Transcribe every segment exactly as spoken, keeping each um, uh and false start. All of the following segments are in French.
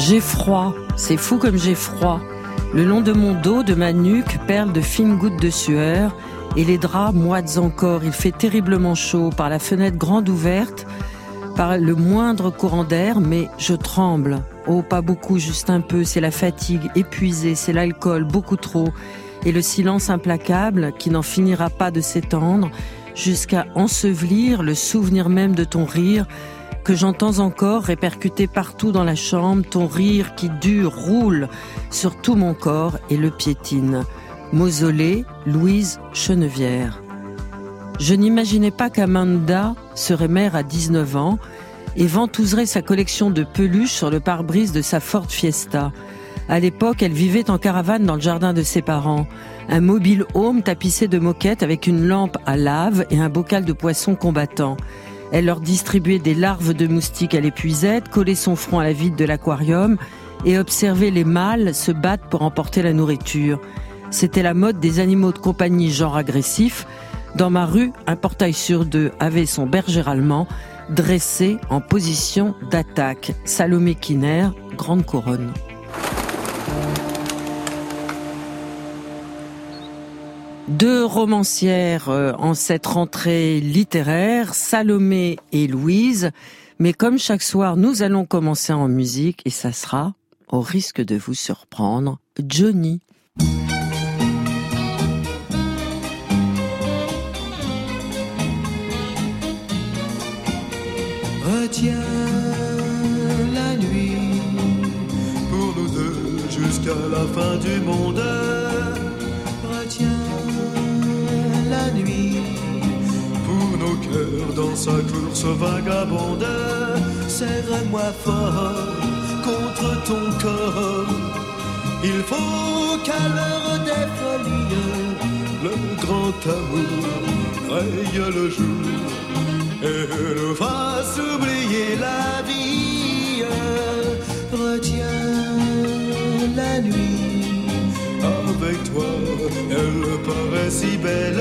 J'ai froid, c'est fou comme j'ai froid. Le long de mon dos, de ma nuque, perlent de fines gouttes de sueur, et les draps moitent encore. Il fait terriblement chaud, par la fenêtre grande ouverte, par le moindre courant d'air, mais je tremble. Oh, pas beaucoup, juste un peu, c'est la fatigue, épuisée, c'est l'alcool, beaucoup trop, et le silence implacable qui n'en finira pas de s'étendre, jusqu'à ensevelir le souvenir même de ton rire, que j'entends encore répercuter partout dans la chambre, ton rire qui dure, roule sur tout mon corps et le piétine. Mausolée, Louise Chenevière. Je n'imaginais pas qu'Amanda serait mère à dix-neuf ans et ventouserait sa collection de peluches sur le pare-brise de sa Ford Fiesta. À l'époque, elle vivait en caravane dans le jardin de ses parents. Un mobile home tapissé de moquettes avec une lampe à lave et un bocal de poissons combattants. Elle leur distribuait des larves de moustiques à l'épuisette, collait son front à la vitre de l'aquarium et observait les mâles se battre pour emporter la nourriture. C'était la mode des animaux de compagnie genre agressif. Dans ma rue, un portail sur deux avait son berger allemand dressé en position d'attaque. Salomé Kiner, Grande Couronne. Deux romancières en cette rentrée littéraire, Salomé et Louise. Mais comme chaque soir, nous allons commencer en musique et ça sera, au risque de vous surprendre, Johnny. Retiens la nuit pour nous deux jusqu'à la fin du monde. Retiens la nuit pour nos cœurs dans sa course vagabonde. Serre-moi fort contre ton corps. Il faut qu'à l'heure des folies le grand amour raye le jour et nous fasse oublier la vie. Retiens la nuit, avec toi elle paraît si belle.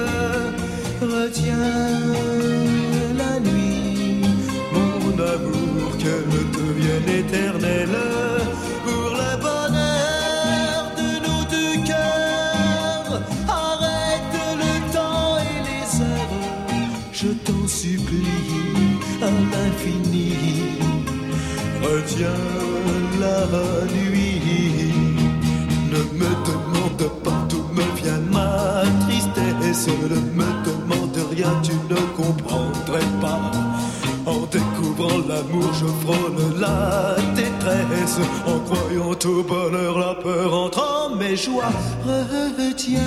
Retiens la nuit, mon amour, qu'elle devienne éternelle. Pour le bonheur de nos deux cœurs, arrête le temps et les heures, je t'en supplie à l'infini. Retiens la nuit, ne me demande pas d'où me vient ma tristesse, ne me demande rien, tu ne comprendrais pas. En découvrant l'amour, je frôle la détresse. En croyant au bonheur, la peur entre en mes joies. Retiens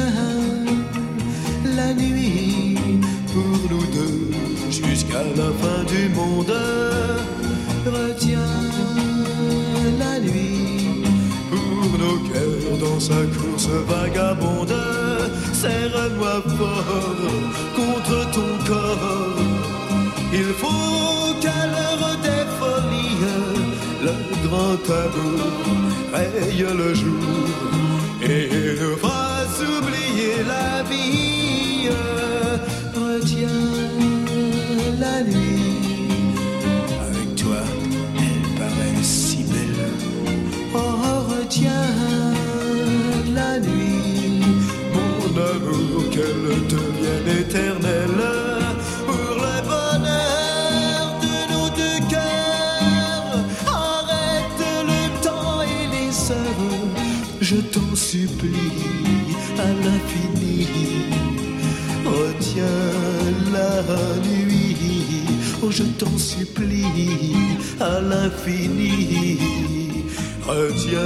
la nuit pour nous deux jusqu'à la fin du monde. Retiens la nuit pour nos cœurs dans sa course vagabonde. Serre-moi fort contre ton corps. Il faut qu'à l'heure des folies le grand amour raye le jour et nous fasse oublier la vie. Retiens la nuit, avec toi elle paraît si belle. Oh, retiens la nuit, mon amour, qu'elle devienne éternelle. Pour le bonheur de nos deux cœurs, arrête le temps et les heures, je t'en supplie à l'infini. Retiens la nuit, oh je t'en supplie à l'infini. Retiens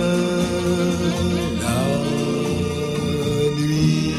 la nuit.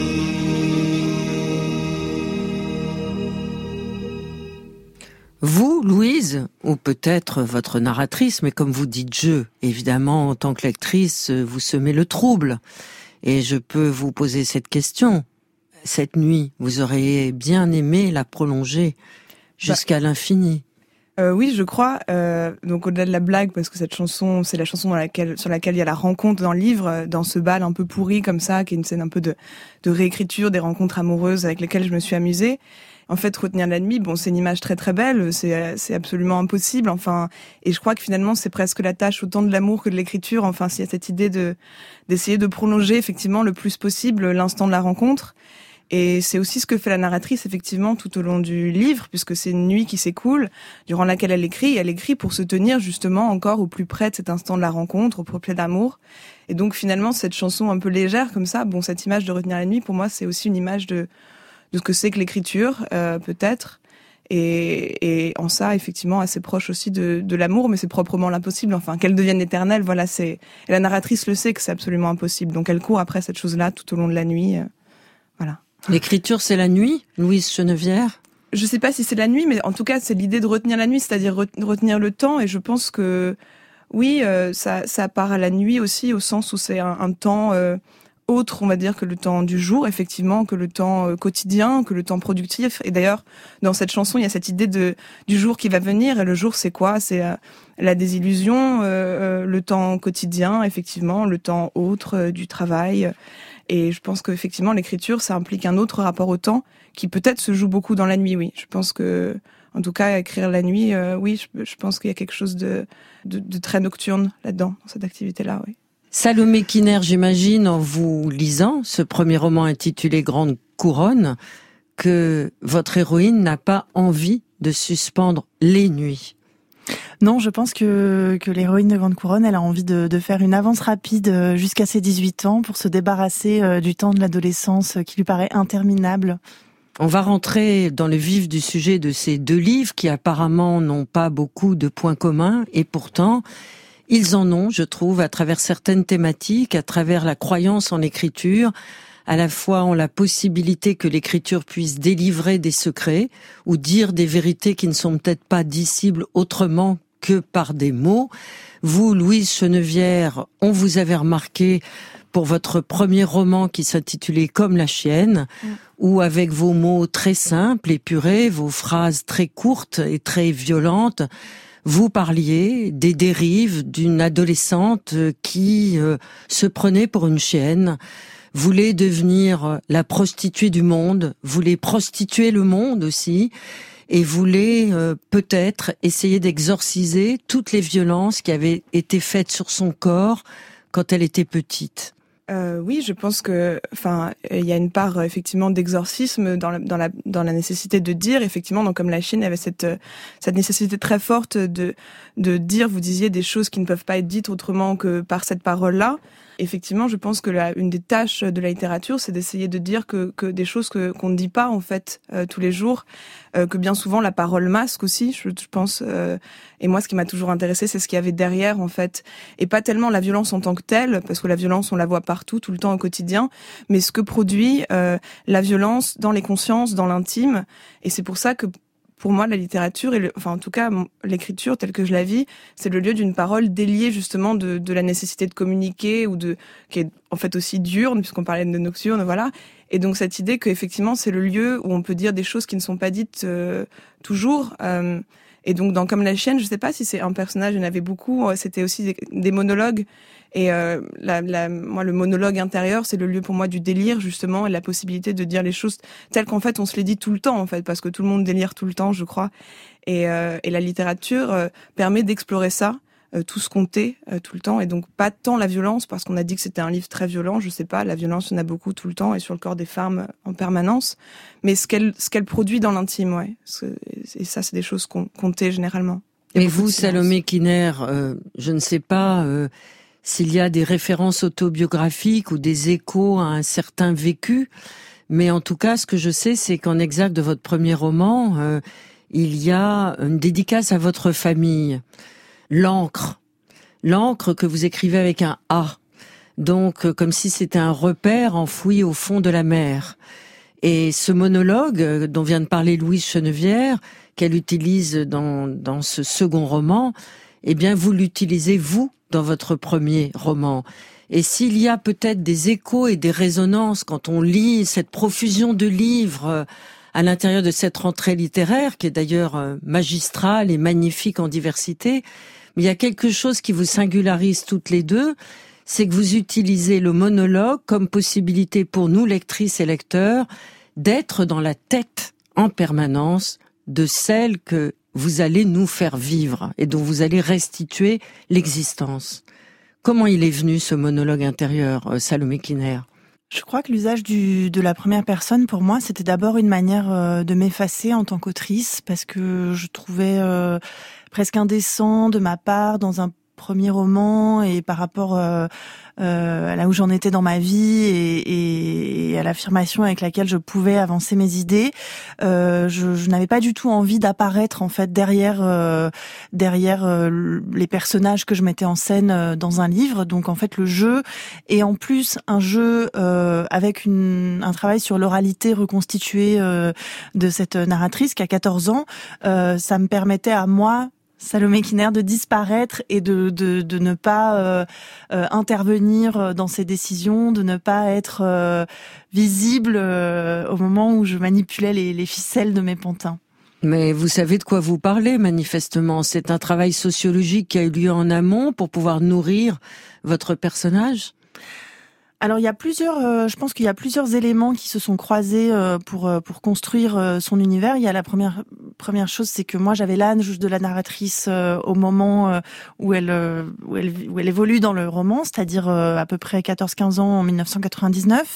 Vous, Louise, ou peut-être votre narratrice, mais comme vous dites je, évidemment, en tant que lectrice, vous semez le trouble. Et je peux vous poser cette question. Cette nuit, vous auriez bien aimé la prolonger jusqu'à bah, l'infini. Euh, oui, je crois. Euh, donc au-delà de la blague, parce que cette chanson, c'est la chanson dans laquelle, sur laquelle il y a la rencontre dans le livre, dans ce bal un peu pourri comme ça, qui est une scène un peu de, de réécriture des rencontres amoureuses avec lesquelles je me suis amusée. en fait, retenir la nuit, bon, c'est une image très très belle, c'est c'est absolument impossible. Enfin, et je crois que finalement, c'est presque la tâche autant de l'amour que de l'écriture. Enfin, s'il y a cette idée de d'essayer de prolonger effectivement le plus possible l'instant de la rencontre. Et c'est aussi ce que fait la narratrice, effectivement, tout au long du livre, puisque c'est une nuit qui s'écoule, durant laquelle elle écrit, et elle écrit pour se tenir, justement, encore au plus près de cet instant de la rencontre, au plus près d'amour. Et donc, finalement, cette chanson un peu légère, comme ça, bon, cette image de retenir la nuit, pour moi, c'est aussi une image de, de ce que c'est que l'écriture, euh, peut-être. Et, et en ça, effectivement, assez proche aussi de, de l'amour, mais c'est proprement l'impossible. Enfin, qu'elle devienne éternelle, voilà, c'est, et la narratrice le sait que c'est absolument impossible. Donc, elle court après cette chose-là tout au long de la nuit, euh, voilà. L'écriture, c'est la nuit, Louise Chenevière? Je sais pas si c'est la nuit, mais en tout cas, c'est l'idée de retenir la nuit, c'est-à-dire retenir le temps. Et je pense que, oui, euh, ça, ça part à la nuit aussi, au sens où c'est un, un temps euh, autre, on va dire, que le temps du jour, effectivement, que le temps euh, quotidien, que le temps productif. Et d'ailleurs, dans cette chanson, il y a cette idée de du jour qui va venir. Et le jour, c'est quoi? C'est euh, la désillusion, euh, euh, le temps quotidien, effectivement, le temps autre euh, du travail. Et je pense qu'effectivement, l'écriture, ça implique un autre rapport au temps qui peut-être se joue beaucoup dans la nuit, oui. Je pense que, en tout cas, écrire la nuit, euh, oui, je, je pense qu'il y a quelque chose de, de, de très nocturne là-dedans, dans cette activité-là, oui. Salomé Kiner, j'imagine, en vous lisant ce premier roman intitulé Grande Couronne, que votre héroïne n'a pas envie de suspendre les nuits. Non, je pense que, que l'héroïne de Grande Couronne, elle a envie de, de faire une avance rapide jusqu'à ses dix-huit ans pour se débarrasser du temps de l'adolescence qui lui paraît interminable. On va rentrer dans le vif du sujet de ces deux livres qui apparemment n'ont pas beaucoup de points communs et pourtant ils en ont, je trouve, à travers certaines thématiques, à travers la croyance en l'écriture, à la fois en la possibilité que l'écriture puisse délivrer des secrets ou dire des vérités qui ne sont peut-être pas dissibles autrement que par des mots. Vous, Louise Chenevière, on vous avait remarqué pour votre premier roman qui s'intitulait Comme la chienne, mmh. où avec vos mots très simples, épurés, vos phrases très courtes et très violentes, vous parliez des dérives d'une adolescente qui euh, se prenait pour une chienne, voulait devenir la prostituée du monde, voulait prostituer le monde aussi, et voulait euh, peut-être essayer d'exorciser toutes les violences qui avaient été faites sur son corps quand elle était petite. Euh, oui, je pense que, enfin, il y a une part effectivement d'exorcisme dans la, dans la dans la nécessité de dire, effectivement, donc comme la chienne, il y avait cette cette nécessité très forte de de dire, vous disiez des choses qui ne peuvent pas être dites autrement que par cette parole-là. Effectivement, je pense que la, une des tâches de la littérature, c'est d'essayer de dire que, que des choses que qu'on ne dit pas en fait euh, tous les jours, euh, que bien souvent la parole masque aussi. Je, je pense. Euh, et moi, ce qui m'a toujours intéressée, c'est ce qu'il y avait derrière en fait, et pas tellement la violence en tant que telle, parce que la violence, on la voit partout, tout le temps au quotidien, mais ce que produit euh, la violence dans les consciences, dans l'intime. Et c'est pour ça que pour moi, la littérature, et le, enfin en tout cas l'écriture telle que je la vis, c'est le lieu d'une parole déliée justement de, de la nécessité de communiquer ou de qui est en fait aussi diurne puisqu'on parlait de nocturne, voilà. Et donc cette idée qu'effectivement c'est le lieu où on peut dire des choses qui ne sont pas dites euh, toujours. Euh, et donc dans Comme la chienne, je sais pas si c'est un personnage, il y en avait beaucoup. C'était aussi des, des monologues. Et euh, la, la, moi, le monologue intérieur, c'est le lieu pour moi du délire, justement, et la possibilité de dire les choses telles qu'en fait, on se les dit tout le temps, en fait, parce que tout le monde délire tout le temps, je crois. Et, euh, et la littérature euh, permet d'explorer ça, euh, tout ce qu'on tait euh, tout le temps, et donc pas tant la violence, parce qu'on a dit que c'était un livre très violent, je sais pas, la violence, il y en a beaucoup tout le temps, et sur le corps des femmes en permanence, mais ce qu'elle ce qu'elle produit dans l'intime, ouais. Et ça, c'est des choses qu'on, qu'on tait généralement. Et vous, Salomé Kiner, euh, je ne sais pas... Euh... s'il y a des références autobiographiques ou des échos à un certain vécu, mais en tout cas, ce que je sais, c'est qu'en exergue de votre premier roman, euh, il y a une dédicace à votre famille. L'encre. L'encre que vous écrivez avec un A. Donc, euh, comme si c'était un repère enfoui au fond de la mer. Et ce monologue euh, dont vient de parler Louise Chenevière, qu'elle utilise dans, dans ce second roman, eh bien, vous l'utilisez, vous, dans votre premier roman. Et s'il y a peut-être des échos et des résonances quand on lit cette profusion de livres à l'intérieur de cette rentrée littéraire, qui est d'ailleurs magistrale et magnifique en diversité, mais il y a quelque chose qui vous singularise toutes les deux, c'est que vous utilisez le monologue comme possibilité pour nous, lectrices et lecteurs, d'être dans la tête, en permanence de celle que vous allez nous faire vivre et dont vous allez restituer l'existence. Comment il est venu ce monologue intérieur, Salomé Kiner ? Je crois que l'usage du, de la première personne, pour moi, c'était d'abord une manière euh, de m'effacer en tant qu'autrice, parce que je trouvais euh, presque indécent de ma part, dans un premier roman, et par rapport euh, euh, à là où j'en étais dans ma vie et, et à l'affirmation avec laquelle je pouvais avancer mes idées, euh, je, je n'avais pas du tout envie d'apparaître en fait derrière euh, derrière euh, les personnages que je mettais en scène euh, dans un livre. Donc en fait le jeu est en plus un jeu euh, avec une, un travail sur l'oralité reconstituée euh, de cette narratrice qui a quatorze ans. Euh, ça me permettait à moi, Salomé Kiner, de disparaître et de de, de ne pas euh, euh, intervenir dans ses décisions, de ne pas être euh, visible euh, au moment où je manipulais les, les ficelles de mes pantins. Mais vous savez de quoi vous parlez, manifestement. C'est un travail sociologique qui a eu lieu en amont pour pouvoir nourrir votre personnage ? Alors il y a plusieurs, euh, je pense qu'il y a plusieurs éléments qui se sont croisés euh, pour euh, pour construire euh, son univers. Il y a la première première chose, c'est que moi j'avais l'âge de la narratrice euh, au moment euh, où elle euh, où elle où elle évolue dans le roman, c'est-à-dire euh, à peu près quatorze quinze ans en dix-neuf cent quatre-vingt-dix-neuf.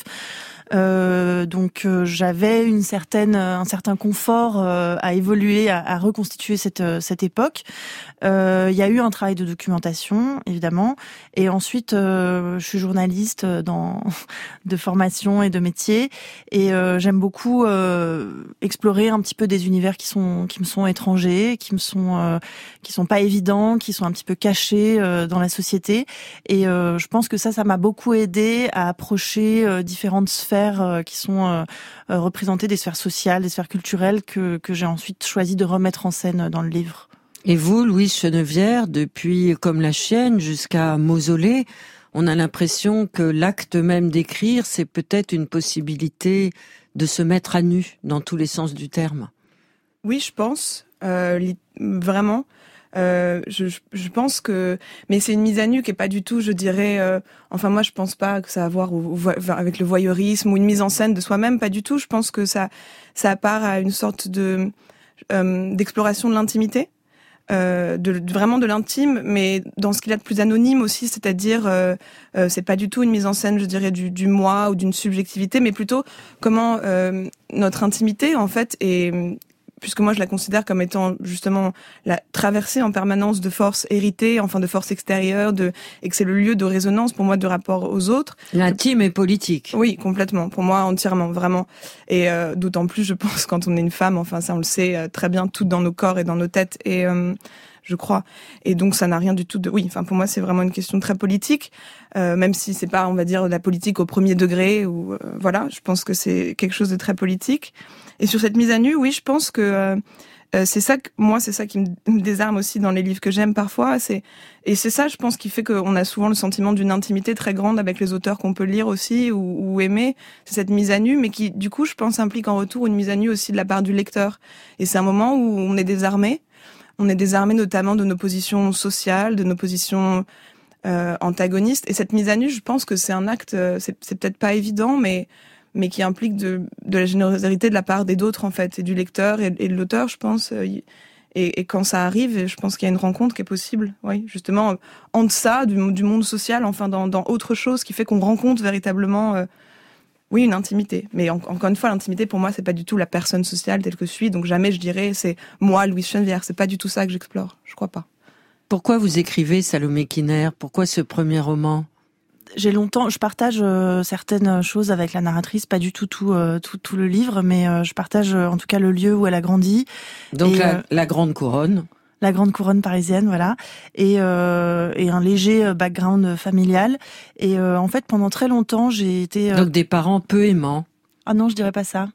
Euh, donc euh, j'avais une certaine un certain confort euh, à évoluer, à, à reconstituer cette cette époque. Euh, il y a eu un travail de documentation évidemment, et ensuite euh, je suis journaliste dans de formation et de métier, et euh, j'aime beaucoup euh, explorer un petit peu des univers qui sont qui me sont étrangers, qui me sont euh, qui sont pas évidents, qui sont un petit peu cachés euh, dans la société, et euh, je pense que ça ça m'a beaucoup aidé à approcher euh, différentes sphères qui sont euh, représentées, des sphères sociales, des sphères culturelles que, que j'ai ensuite choisi de remettre en scène dans le livre. Et vous, Louise Chenevière, depuis Comme la chienne jusqu'à Mausolée, on a l'impression que l'acte même d'écrire, c'est peut-être une possibilité de se mettre à nu dans tous les sens du terme. Oui, je pense, euh, li- vraiment. Euh, je, je pense que, mais c'est une mise à nu qui est pas du tout, je dirais. Euh, enfin, moi, je pense pas que ça a à voir au, au, avec le voyeurisme ou une mise en scène de soi-même, pas du tout. Je pense que ça, ça part à une sorte de euh, d'exploration de l'intimité, euh, de, de vraiment de l'intime, mais dans ce qu'il y a de plus anonyme aussi, c'est-à-dire, euh, euh, c'est pas du tout une mise en scène, je dirais, du, du moi ou d'une subjectivité, mais plutôt comment euh, notre intimité, en fait, est puisque moi je la considère comme étant justement la traversée en permanence de forces héritées, enfin de forces extérieures, de, et que c'est le lieu de résonance pour moi de rapport aux autres. L'intime est politique. Oui, complètement. Pour moi, entièrement, vraiment. Et euh, d'autant plus, je pense, quand on est une femme, enfin ça on le sait euh, très bien, tout dans nos corps et dans nos têtes, et euh, je crois. Et donc ça n'a rien du tout de... Oui, enfin pour moi c'est vraiment une question très politique, euh, même si c'est pas, on va dire, de la politique au premier degré, ou euh, voilà, je pense que c'est quelque chose de très politique. Et sur cette mise à nu, oui, je pense que euh, euh, c'est ça que moi, c'est ça qui me désarme aussi dans les livres que j'aime parfois. C'est et c'est ça, je pense, qui fait qu'on a souvent le sentiment d'une intimité très grande avec les auteurs qu'on peut lire aussi ou, ou aimer. C'est cette mise à nu, mais qui, du coup, je pense, implique en retour une mise à nu aussi de la part du lecteur. Et c'est un moment où on est désarmé. On est désarmé notamment de nos positions sociales, de nos positions euh, antagonistes. Et cette mise à nu, je pense que c'est un acte, c'est, c'est peut-être pas évident, mais mais qui implique de, de la générosité de la part des d'autres, en fait, et du lecteur et, et de l'auteur, je pense. Et, et quand ça arrive, je pense qu'il y a une rencontre qui est possible, oui, justement, en deçà du, du monde social, enfin, dans, dans autre chose qui fait qu'on rencontre véritablement, euh, oui, une intimité. Mais en, encore une fois, l'intimité, pour moi, c'est pas du tout la personne sociale telle que je suis, donc jamais je dirais, c'est moi, Louise Chenevière, c'est pas du tout ça que j'explore, je crois pas. Pourquoi vous écrivez Salomé Kiner ? Pourquoi ce premier roman ? J'ai longtemps, je partage euh, certaines choses avec la narratrice, pas du tout tout euh, tout, tout le livre, mais euh, je partage euh, en tout cas le lieu où elle a grandi. Donc et, la, euh, la grande couronne. La grande couronne parisienne, voilà, et euh, et un léger background familial. Et euh, en fait, pendant très longtemps, j'ai été euh... donc des parents peu aimants. Ah non, je dirais pas ça.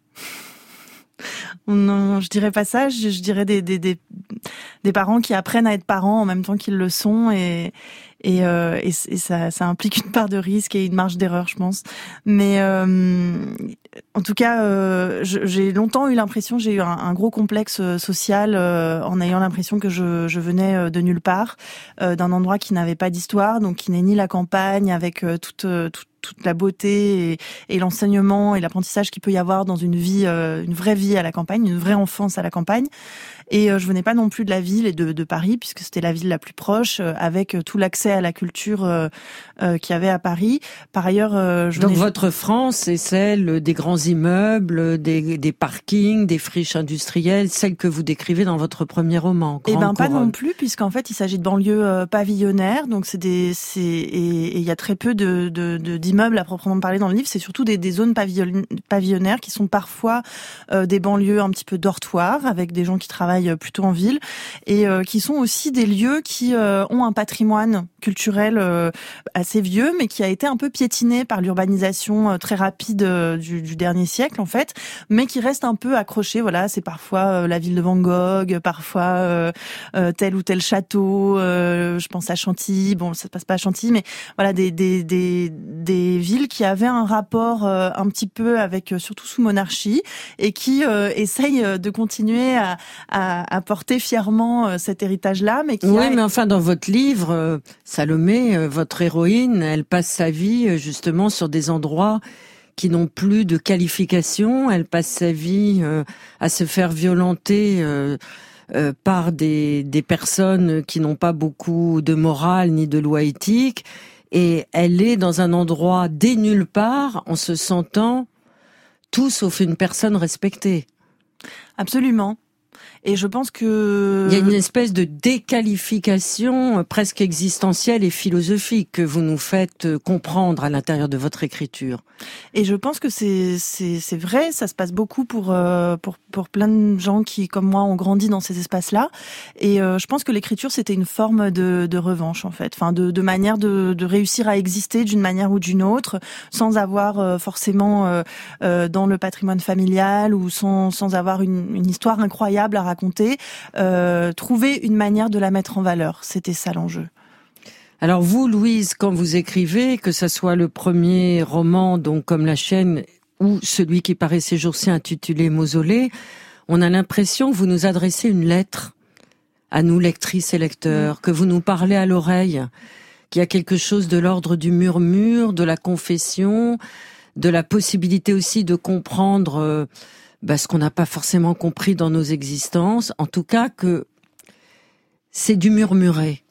Non, je dirais pas ça. Je, je dirais des des des des parents qui apprennent à être parents en même temps qu'ils le sont, et et euh, et, et ça ça implique une part de risque et une marge d'erreur, je pense. Mais euh, en tout cas, euh, je, j'ai longtemps eu l'impression, j'ai eu un, un gros complexe social euh, en ayant l'impression que je je venais de nulle part, euh, d'un endroit qui n'avait pas d'histoire, donc qui n'est ni la campagne avec euh, toute toute toute la beauté et, et l'enseignement et l'apprentissage qu'il peut y avoir dans une vie, euh, une vraie vie à la campagne, une vraie enfance à la campagne. Et euh, je venais pas non plus de la ville et de, de Paris, puisque c'était la ville la plus proche, euh, avec tout l'accès à la culture euh, euh, qu'il y avait à Paris. Par ailleurs, euh, je donc venais... votre France, c'est celle des grands immeubles, des, des parkings, des friches industrielles, celle que vous décrivez dans votre premier roman. Eh ben pas Couronne. non plus, puisqu'en fait il s'agit de banlieues euh, pavillonnaires, donc c'est des, c'est et il y a très peu de, de, de d'immeubles à proprement parler dans le livre. C'est surtout des, des zones pavillon, pavillonnaires qui sont parfois euh, des banlieues un petit peu dortoirs avec des gens qui travaillent plutôt en ville et euh, qui sont aussi des lieux qui euh, ont un patrimoine culturel euh, assez vieux, mais qui a été un peu piétiné par l'urbanisation euh, très rapide euh, du, du dernier siècle en fait, mais qui reste un peu accroché. Voilà, c'est parfois euh, la ville de Van Gogh, parfois euh, euh, tel ou tel château. Euh, je pense à Chantilly. Bon, ça se passe pas à Chantilly, mais voilà des des des des villes qui avaient un rapport euh, un petit peu avec euh, surtout sous monarchie et qui euh, essayent de continuer à, à à porter fièrement euh, cet héritage-là, mais qui oui, a... mais enfin dans votre livre, euh, Salomé, euh, votre héroïne, elle passe sa vie euh, justement sur des endroits qui n'ont plus de qualification. Elle passe sa vie euh, à se faire violenter euh, euh, par des des personnes qui n'ont pas beaucoup de morale ni de loi éthique, et elle est dans un endroit dès nulle part en se sentant tout sauf une personne respectée. Absolument. Et je pense que... Il y a une espèce de déqualification presque existentielle et philosophique que vous nous faites comprendre à l'intérieur de votre écriture. Et je pense que c'est c'est c'est vrai, ça se passe beaucoup pour euh, pour pour plein de gens qui comme moi ont grandi dans ces espaces-là. Et euh, je pense que l'écriture c'était une forme de de revanche en fait, enfin de de manière de de réussir à exister d'une manière ou d'une autre, sans avoir euh, forcément euh, euh, dans le patrimoine familial ou sans sans avoir une une histoire incroyable à raconter, euh, trouver une manière de la mettre en valeur. C'était ça l'enjeu. Alors vous, Louise, quand vous écrivez, que ça soit le premier roman, donc comme La Chaîne, ou celui qui paraît ces jours-ci intitulé Mausolée, on a l'impression que vous nous adressez une lettre à nous, lectrices et lecteurs, que vous nous parlez à l'oreille, qu'il y a quelque chose de l'ordre du murmure, de la confession, de la possibilité aussi de comprendre euh, bah, ce qu'on n'a pas forcément compris dans nos existences. En tout cas, que c'est du murmurer.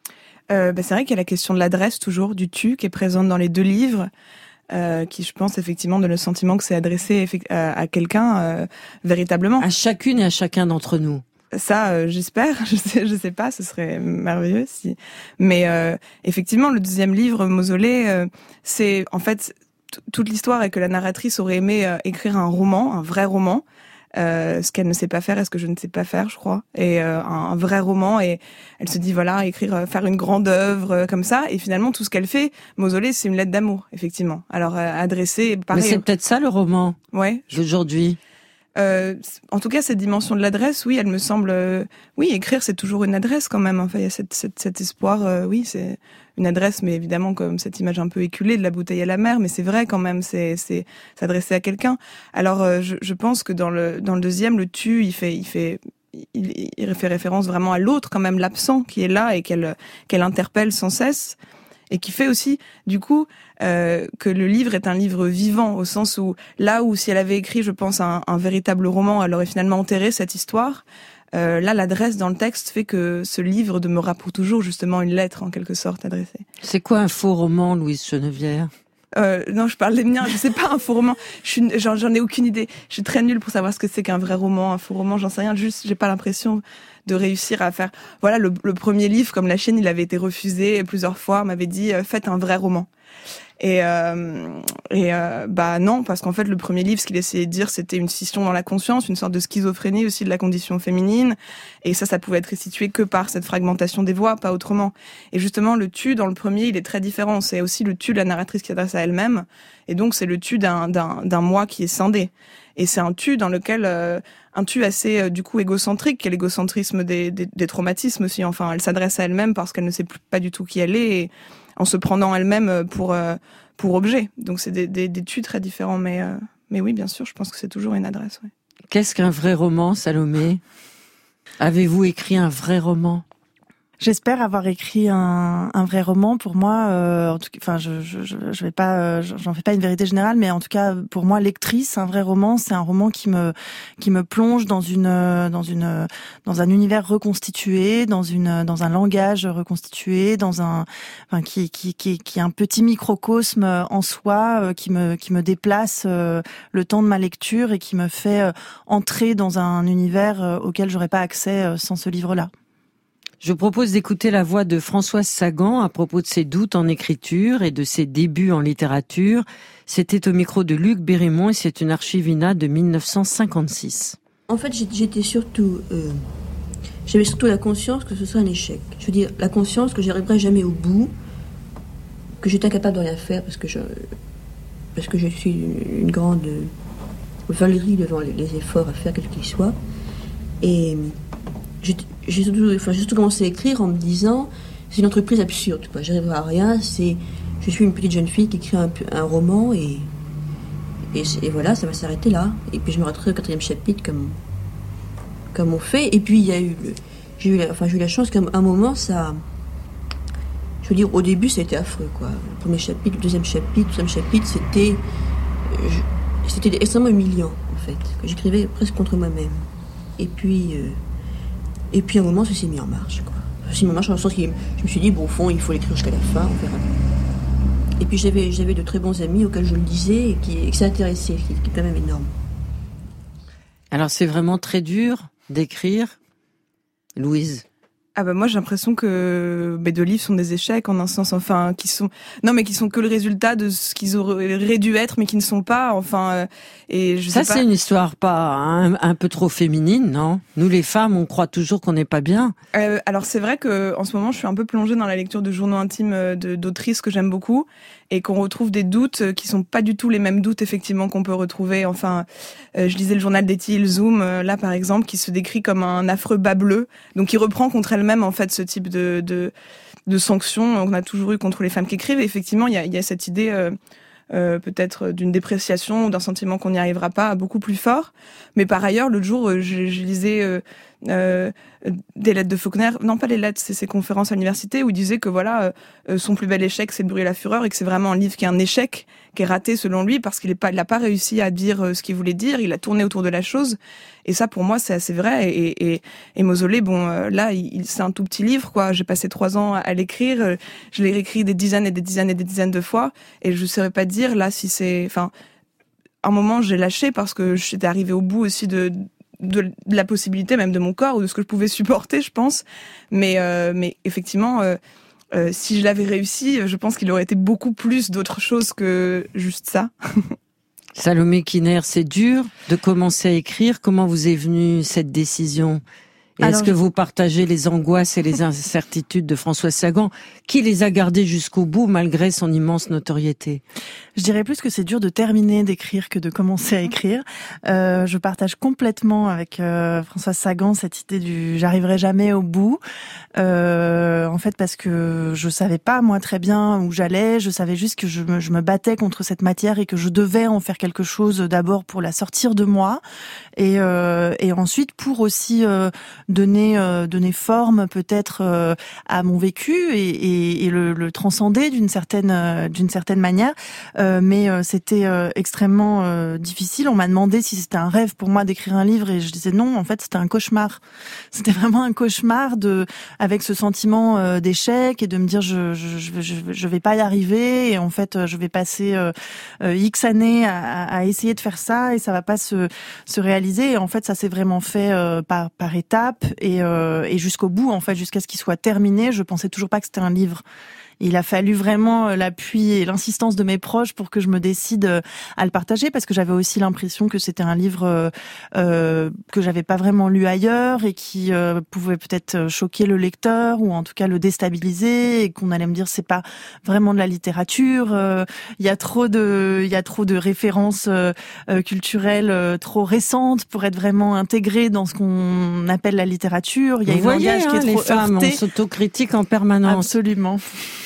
Euh, bah, c'est vrai qu'il y a la question de l'adresse toujours, du tu, qui est présente dans les deux livres, euh, qui je pense effectivement donne le sentiment que c'est adressé à, à quelqu'un euh, véritablement. À chacune et à chacun d'entre nous. Ça, euh, j'espère, je sais, je sais pas, ce serait merveilleux si. Mais euh, effectivement, le deuxième livre, Mausolée, euh, c'est en fait t- toute l'histoire est que la narratrice aurait aimé euh, écrire un roman, un vrai roman. Euh, ce qu'elle ne sait pas faire et ce que je ne sais pas faire, je crois, et euh, un, un vrai roman, et elle se dit voilà, écrire, euh, faire une grande œuvre euh, comme ça, et finalement tout ce qu'elle fait, Mausolée, c'est une lettre d'amour, effectivement. Alors euh, adressée, pareil. Mais c'est peut-être ça le roman, ouais, d'aujourd'hui. Euh, en tout cas, cette dimension de l'adresse, oui, elle me semble, euh, oui, écrire, c'est toujours une adresse quand même. Enfin, il y a cette, cette, cet espoir, euh, oui, c'est une adresse, mais évidemment comme cette image un peu éculée de la bouteille à la mer, mais c'est vrai quand même, c'est, c'est s'adresser à quelqu'un. Alors, euh, je, je pense que dans le, dans le deuxième, le tu, il fait, il fait, il, il fait référence vraiment à l'autre, quand même, l'absent qui est là et qu'elle, qu'elle interpelle sans cesse. Et qui fait aussi, du coup, euh, que le livre est un livre vivant, au sens où, là où si elle avait écrit, je pense, un, un véritable roman, elle aurait finalement enterré cette histoire. Euh, là, l'adresse dans le texte fait que ce livre demeurera pour toujours, justement, une lettre, en quelque sorte, adressée. C'est quoi un faux roman, Louise Chenevière ? Euh, non, je parle des miens, je sais pas, un faux roman. Je suis, j'en, j'en ai aucune idée. Je suis très nulle pour savoir ce que c'est qu'un vrai roman, un faux roman, j'en sais rien. Juste, j'ai pas l'impression de réussir à faire. Voilà, le, le premier livre, comme La Chaîne, il avait été refusé plusieurs fois. On m'avait dit, euh, faites un vrai roman. Et, euh, et euh, bah non, parce qu'en fait, le premier livre, ce qu'il essayait de dire, c'était une scission dans la conscience, une sorte de schizophrénie aussi de la condition féminine. Et ça, ça pouvait être restitué que par cette fragmentation des voix, pas autrement. Et justement, le tu dans le premier, il est très différent. C'est aussi le tu de la narratrice qui s'adresse à elle-même. Et donc, c'est le tu d'un, d'un, d'un moi qui est scindé. Et c'est un tu dans lequel, euh, un tu assez, euh, du coup, égocentrique, qui est l'égocentrisme des, des, des traumatismes aussi. Enfin, elle s'adresse à elle-même parce qu'elle ne sait plus, pas du tout qui elle est, et en se prenant elle-même pour, euh, pour objet. Donc, c'est des, des, des tu très différents. Mais, euh, mais oui, bien sûr, je pense que c'est toujours une adresse, ouais. Qu'est-ce qu'un vrai roman, Salomé ? Avez-vous écrit un vrai roman ? J'espère avoir écrit un, un vrai roman. Pour moi, euh, en tout cas, enfin, je, je, je, je vais pas, euh, j'en fais pas une vérité générale, mais en tout cas, pour moi, lectrice, un vrai roman, c'est un roman qui me, qui me plonge dans une, dans une, dans un univers reconstitué, dans une, dans un langage reconstitué, dans un, enfin, qui, qui, qui, qui est un petit microcosme en soi, qui me, qui me déplace euh, le temps de ma lecture et qui me fait euh, entrer dans un univers euh, auquel j'aurais pas accès euh, sans ce livre-là. Je vous propose d'écouter la voix de Françoise Sagan à propos de ses doutes en écriture et de ses débuts en littérature. C'était au micro de Luc Bérémont et c'est une archivina de dix-neuf cent cinquante-six. En fait, j'étais surtout... Euh, j'avais surtout la conscience que ce serait un échec. Je veux dire, la conscience que j'arriverais jamais au bout, que j'étais incapable de rien faire parce que je, parce que je suis une, une grande valerie devant les, les efforts à faire, quels qu'ils soient. Et... J'ai, j'ai, surtout, enfin, j'ai surtout commencé à écrire en me disant c'est une entreprise absurde, quoi. J'arriverai à rien, c'est, je suis une petite jeune fille qui écrit un, un roman et, et, et voilà, ça va s'arrêter là. Et puis je me retrouve au quatrième chapitre comme, comme on fait. Et puis il y a eu, j'ai eu la, enfin, j'ai eu la chance qu'à un moment ça, je veux dire, au début ça a été affreux, quoi. Le premier chapitre, le deuxième chapitre, le troisième chapitre, c'était, je, c'était extrêmement humiliant en fait, que j'écrivais presque contre moi-même. Et puis euh, Et puis à un moment, ça s'est mis en marche, quoi. Ça s'est mis en marche dans le sens que je me suis dit, bon, au fond, il faut l'écrire jusqu'à la fin, on verra. Et puis j'avais, j'avais de très bons amis auxquels je le disais et qui, et qui s'intéressaient, ce qui est quand même énorme. Alors c'est vraiment très dur d'écrire, Louise? Ah bah moi j'ai l'impression que mes deux livres sont des échecs en un sens, enfin qui sont non mais qui sont que le résultat de ce qu'ils auraient dû être mais qui ne sont pas, enfin euh, et je ça sais pas. C'est une histoire pas un, un peu trop féminine, non? Nous les femmes on croit toujours qu'on n'est pas bien. Euh, alors c'est vrai que en ce moment je suis un peu plongée dans la lecture de journaux intimes de, d'autrices que j'aime beaucoup et qu'on retrouve des doutes qui sont pas du tout les mêmes doutes effectivement qu'on peut retrouver. Enfin euh, je lisais le journal d'Etty Ilzoum euh, là par exemple qui se décrit comme un affreux bas bleu, donc il reprend contre elle même en fait ce type de de, de sanctions qu'on a toujours eu contre les femmes qui écrivent. Et effectivement, il y a, il y a cette idée euh, euh, peut-être d'une dépréciation ou d'un sentiment qu'on n'y arrivera pas beaucoup plus fort. Mais par ailleurs, l'autre jour, euh, je, je lisais euh, euh, des lettres de Faulkner, non pas les lettres, c'est ses conférences à l'université où il disait que voilà, euh, son plus bel échec, c'est Le bruit et la fureur, et que c'est vraiment un livre qui est un échec, qui est raté selon lui parce qu'il est pas, il a pas réussi à dire euh, ce qu'il voulait dire, il a tourné autour de la chose. Et ça, pour moi, c'est assez vrai. Et, et, et Mausolée, bon, euh, là, il, c'est un tout petit livre, quoi. J'ai passé trois ans à, à l'écrire. Euh, je l'ai réécrit des dizaines et des dizaines et des dizaines de fois. Et je ne saurais pas dire, là, si c'est... Enfin, un moment, j'ai lâché parce que j'étais arrivée au bout aussi de, de, de la possibilité, même de mon corps, ou de ce que je pouvais supporter, je pense. Mais, euh, mais effectivement... Euh, euh, si je l'avais réussi, je pense qu'il aurait été beaucoup plus d'autres choses que juste ça. Salomé Kiner, c'est dur de commencer à écrire. Comment vous est venue cette décision? Et est-ce que vous partagez les angoisses et les incertitudes de Françoise Sagan, qui les a gardées jusqu'au bout malgré son immense notoriété? Je dirais plus que c'est dur de terminer d'écrire que de commencer à écrire. Euh, je partage complètement avec euh, Françoise Sagan cette idée du « j'arriverai jamais au bout euh, ». En fait, parce que je savais pas moi très bien où j'allais. Je savais juste que je me, je me battais contre cette matière et que je devais en faire quelque chose d'abord pour la sortir de moi et, euh, et ensuite pour aussi euh, donner euh, donner forme peut-être euh, à mon vécu et, et, et le, le transcender d'une certaine euh, d'une certaine manière. Euh, mais euh, c'était euh, extrêmement euh, difficile. On m'a demandé si c'était un rêve pour moi d'écrire un livre et je disais non. En fait, c'était un cauchemar. C'était vraiment un cauchemar de avec ce sentiment euh, d'échec et de me dire je je je, je, je vais pas y arriver et en fait je vais passer euh, euh, X années à, à essayer de faire ça et ça va pas se se réaliser. Et en fait, ça s'est vraiment fait euh, par par étapes et euh, et jusqu'au bout en fait, jusqu'à ce qu'il soit terminé. Je pensais toujours pas que c'était un livre. Il a fallu vraiment l'appui et l'insistance de mes proches pour que je me décide à le partager, parce que j'avais aussi l'impression que c'était un livre euh, que j'avais pas vraiment lu ailleurs et qui euh, pouvait peut-être choquer le lecteur ou en tout cas le déstabiliser et qu'on allait me dire c'est pas vraiment de la littérature. Euh, il y a trop de, il y a trop de références euh, culturelles euh, trop récentes pour être vraiment intégrées dans ce qu'on appelle la littérature. Il y a Vous un voyez, langage hein, qui est trop les femmes, heurté. on s'autocritique en permanence. Absolument.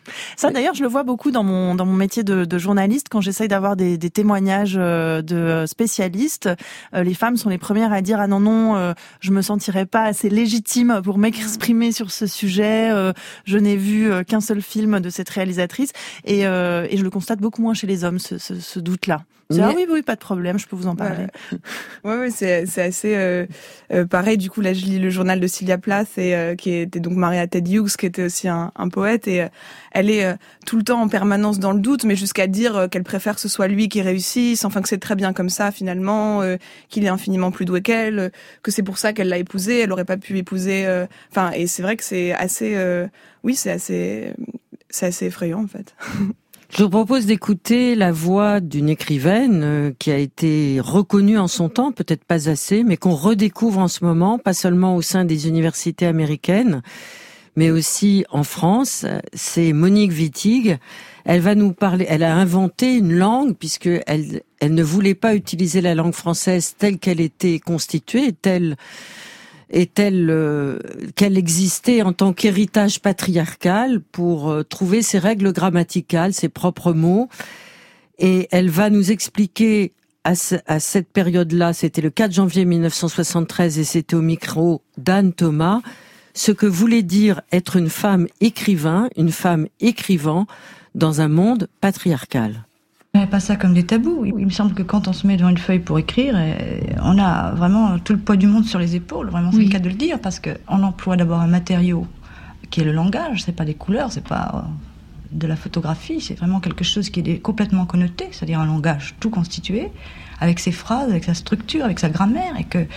Ça, d'ailleurs, je le vois beaucoup dans mon dans mon métier de, de journaliste quand j'essaye d'avoir des, des témoignages de spécialistes. Euh, les femmes sont les premières à dire ah non non, euh, je me sentirais pas assez légitime pour m'exprimer sur ce sujet. Euh, je n'ai vu qu'un seul film de cette réalisatrice et euh, et je le constate beaucoup moins chez les hommes ce, ce, ce doute-là. Mais... Ah oui, oui, pas de problème, je peux vous en parler. Ouais, ouais, c'est, c'est assez euh, euh, pareil. Du coup, là, je lis le journal de Sylvia Plath, et euh, qui était donc mariée à Ted Hughes, qui était aussi un, un poète, et euh, elle est euh, tout le temps en permanence dans le doute, mais jusqu'à dire euh, qu'elle préfère que ce soit lui qui réussisse, enfin que c'est très bien comme ça finalement, euh, qu'il est infiniment plus doué qu'elle, euh, que c'est pour ça qu'elle l'a épousé, elle aurait pas pu épouser. Enfin, euh, et c'est vrai que c'est assez, euh, oui, c'est assez, c'est assez effrayant en fait. Je vous propose d'écouter la voix d'une écrivaine euh, qui a été reconnue en son temps, peut-être pas assez, mais qu'on redécouvre en ce moment, pas seulement au sein des universités américaines, mais aussi en France. C'est Monique Wittig. Elle va nous parler, elle a inventé une langue puisque elle, elle ne voulait pas utiliser la langue française telle qu'elle était constituée, telle est-elle euh, qu'elle existait en tant qu'héritage patriarcal pour euh, trouver ses règles grammaticales, ses propres mots. Et elle va nous expliquer à, ce, à cette période-là, c'était le quatre janvier mille neuf cent soixante-treize et c'était au micro d'Anne Thomas, ce que voulait dire être une femme écrivain, une femme écrivant dans un monde patriarcal. Pas ça comme des tabous. Il me semble que quand on se met devant une feuille pour écrire, on a vraiment tout le poids du monde sur les épaules. Vraiment, c'est oui. le cas de le dire, parce qu'on emploie d'abord un matériau qui est le langage. C'est pas des couleurs, c'est pas de la photographie. C'est vraiment quelque chose qui est complètement connoté, c'est-à-dire un langage tout constitué, avec ses phrases, avec sa structure, avec sa grammaire, et que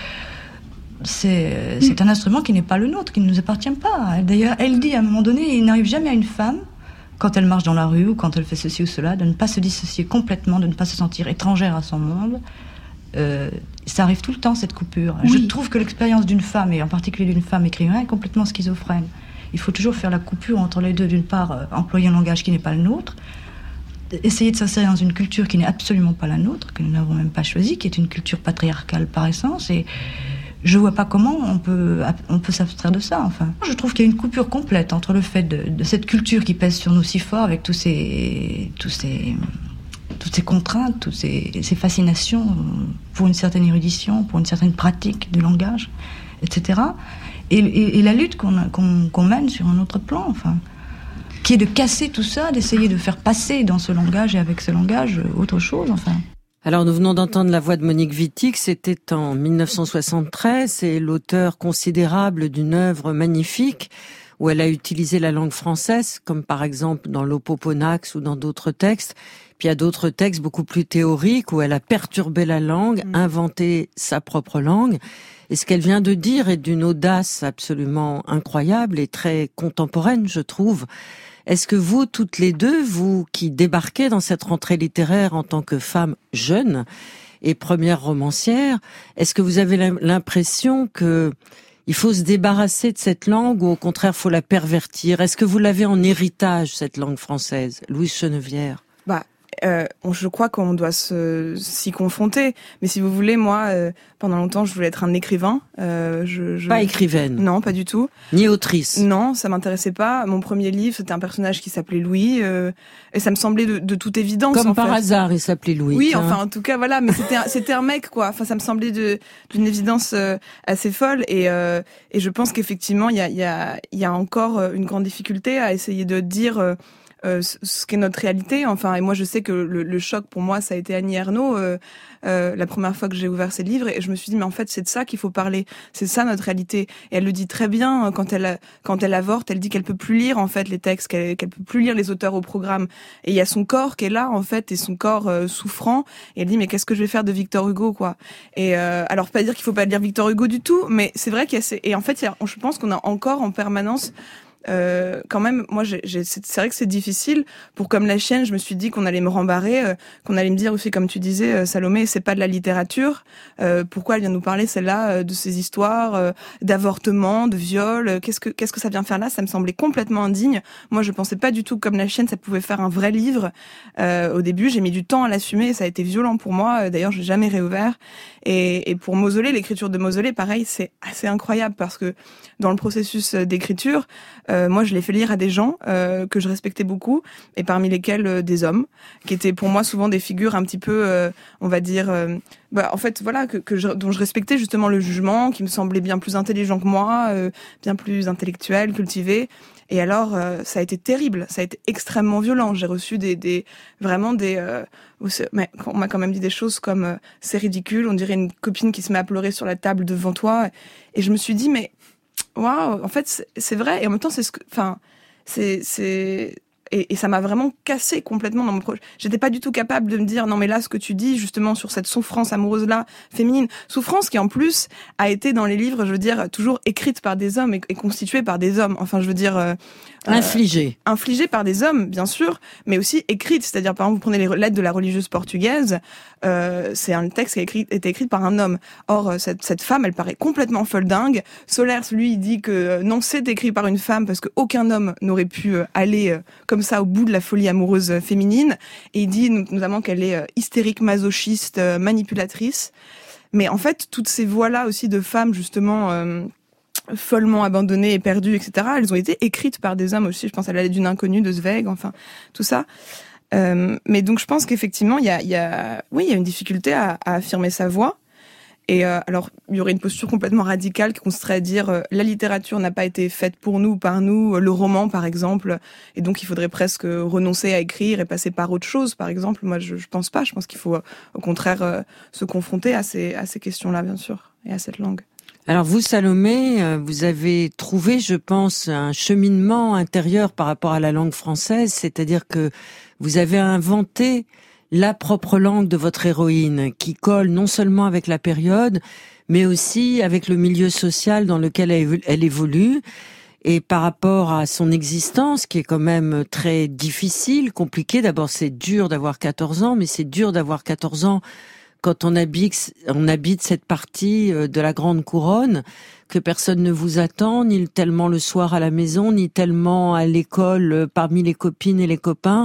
c'est, c'est un instrument qui n'est pas le nôtre, qui ne nous appartient pas. D'ailleurs, elle dit à un moment donné, il n'arrive jamais à une femme, quand elle marche dans la rue ou quand elle fait ceci ou cela, de ne pas se dissocier complètement, de ne pas se sentir étrangère à son monde. Euh, ça arrive tout le temps, cette coupure. Oui. Je trouve que l'expérience d'une femme, et en particulier d'une femme écrivaine, est complètement schizophrène. Il faut toujours faire la coupure entre les deux. D'une part, euh, employer un langage qui n'est pas le nôtre, essayer de s'insérer dans une culture qui n'est absolument pas la nôtre, que nous n'avons même pas choisie, qui est une culture patriarcale par essence, et je vois pas comment on peut, on peut s'abstraire de ça, enfin. Je trouve qu'il y a une coupure complète entre le fait de, de cette culture qui pèse sur nous si fort, avec tous ces, tous ces, toutes ces contraintes, toutes ces, ces fascinations pour une certaine érudition, pour une certaine pratique du langage, et cetera. Et, et, et la lutte qu'on, qu'on, qu'on mène sur un autre plan, enfin, qui est de casser tout ça, d'essayer de faire passer dans ce langage et avec ce langage autre chose, enfin. Alors nous venons d'entendre la voix de Monique Wittig, c'était en mille neuf cent soixante-treize, c'est l'auteur considérable d'une œuvre magnifique où elle a utilisé la langue française, comme par exemple dans l'Opoponax ou dans d'autres textes. Puis il y a d'autres textes beaucoup plus théoriques où elle a perturbé la langue, mmh. inventé sa propre langue. Et ce qu'elle vient de dire est d'une audace absolument incroyable et très contemporaine, je trouve. Est-ce que vous, toutes les deux, vous qui débarquez dans cette rentrée littéraire en tant que femme jeune et première romancière, est-ce que vous avez l'impression que il faut se débarrasser de cette langue ou au contraire faut la pervertir? Est-ce que vous l'avez en héritage, cette langue française, Louise Chenevière? Bah, euh, je crois qu'on doit se, s'y confronter. Mais si vous voulez, moi, euh, pendant longtemps, je voulais être un écrivain. Euh, je, je... Pas écrivaine? Non, pas du tout. Ni autrice? Non, ça m'intéressait pas. Mon premier livre, c'était un personnage qui s'appelait Louis, euh, et ça me semblait de, de toute évidence. Comme en par fait. hasard, il s'appelait Louis. Oui, tiens. enfin, en tout cas, voilà. Mais c'était, un, c'était un mec, quoi. Enfin, ça me semblait de, d'une évidence euh, assez folle. Et, euh, et je pense qu'effectivement, il y a, il y a, il y a encore une grande difficulté à essayer de dire. Euh, Euh, ce qu'est notre réalité, enfin, et moi je sais que le, le choc pour moi ça a été Annie Ernaux euh, euh, la première fois que j'ai ouvert ses livres, et je me suis dit mais en fait c'est de ça qu'il faut parler, c'est ça notre réalité. Et elle le dit très bien quand elle quand elle avorte, elle dit qu'elle peut plus lire en fait les textes, qu'elle, qu'elle peut plus lire les auteurs au programme, et il y a son corps qui est là en fait, et son corps euh, souffrant, et elle dit mais qu'est-ce que je vais faire de Victor Hugo, quoi. Et euh, alors pas dire qu'il faut pas lire Victor Hugo du tout, mais c'est vrai qu'il y a ces... et en fait il y a, je pense qu'on a encore en permanence Euh, quand même, moi, j'ai, j'ai, c'est, c'est vrai que c'est difficile. Pour Comme la chienne, je me suis dit qu'on allait me rembarrer, euh, qu'on allait me dire aussi, comme tu disais, euh, Salomé, c'est pas de la littérature. Euh, pourquoi elle vient nous parler, celle-là, euh, de ces histoires euh, d'avortement, de viol euh, Qu'est-ce que qu'est-ce que ça vient faire là? Ça me semblait complètement indigne. Moi, je pensais pas du tout que Comme la chienne, ça pouvait faire un vrai livre. Euh, au début, j'ai mis du temps à l'assumer. Ça a été violent pour moi. D'ailleurs, j'ai jamais réouvert. Et, et pour Mausolée, l'écriture de Mausolée, pareil, c'est assez incroyable parce que dans le processus d'écriture, Euh, moi, je l'ai fait lire à des gens euh, que je respectais beaucoup, et parmi lesquels euh, des hommes, qui étaient pour moi souvent des figures un petit peu, euh, on va dire, euh, bah, en fait, voilà, que, que je, dont je respectais justement le jugement, qui me semblait bien plus intelligent que moi, euh, bien plus intellectuel, cultivé. Et alors, euh, ça a été terrible, ça a été extrêmement violent. J'ai reçu des, des vraiment des, euh, mais on m'a quand même dit des choses comme euh, c'est ridicule, on dirait une copine qui se met à pleurer sur la table devant toi. Et je me suis dit mais waouh, en fait c'est, c'est vrai. Et en même temps c'est ce que, enfin c'est c'est et, et ça m'a vraiment cassé complètement dans mon projet. J'étais pas du tout capable de me dire non mais là ce que tu dis justement sur cette souffrance amoureuse là féminine, souffrance qui en plus a été dans les livres, je veux dire toujours écrite par des hommes et, et constituée par des hommes. Enfin je veux dire euh, infligée, euh, infligée par des hommes bien sûr, mais aussi écrite. C'est-à-dire par exemple vous prenez les lettres de la religieuse portugaise, euh, c'est un texte qui a écrit, été écrit par un homme. Or cette, cette femme elle paraît complètement folle dingue. Solers lui il dit que euh, non c'est écrit par une femme parce que aucun homme n'aurait pu euh, aller euh, comme ça au bout de la folie amoureuse féminine, et il dit notamment qu'elle est hystérique, masochiste, manipulatrice. Mais en fait, toutes ces voix-là aussi de femmes justement euh, follement abandonnées et perdues, et cetera, elles ont été écrites par des hommes aussi. Je pense à la lettre d'une inconnue de Zweig, enfin tout ça. Euh, mais donc je pense qu'effectivement, il y a, il y a, oui, il y a une difficulté à, à affirmer sa voix. Et euh, alors, il y aurait une posture complètement radicale qui consisterait à dire euh, la littérature n'a pas été faite pour nous, par nous, euh, le roman par exemple, et donc il faudrait presque renoncer à écrire et passer par autre chose, par exemple. Moi, je, je pense pas. Je pense qu'il faut euh, au contraire euh, se confronter à ces à ces questions-là, bien sûr, et à cette langue. Alors vous, Salomé, euh, vous avez trouvé, je pense, un cheminement intérieur par rapport à la langue française, c'est-à-dire que vous avez inventé la propre langue de votre héroïne, qui colle non seulement avec la période, mais aussi avec le milieu social dans lequel elle évolue, et par rapport à son existence, qui est quand même très difficile, compliquée. D'abord, c'est dur d'avoir quatorze ans, mais c'est dur d'avoir quatorze ans quand on habite, on habite cette partie de la Grande Couronne, que personne ne vous attend, ni tellement le soir à la maison, ni tellement à l'école parmi les copines et les copains,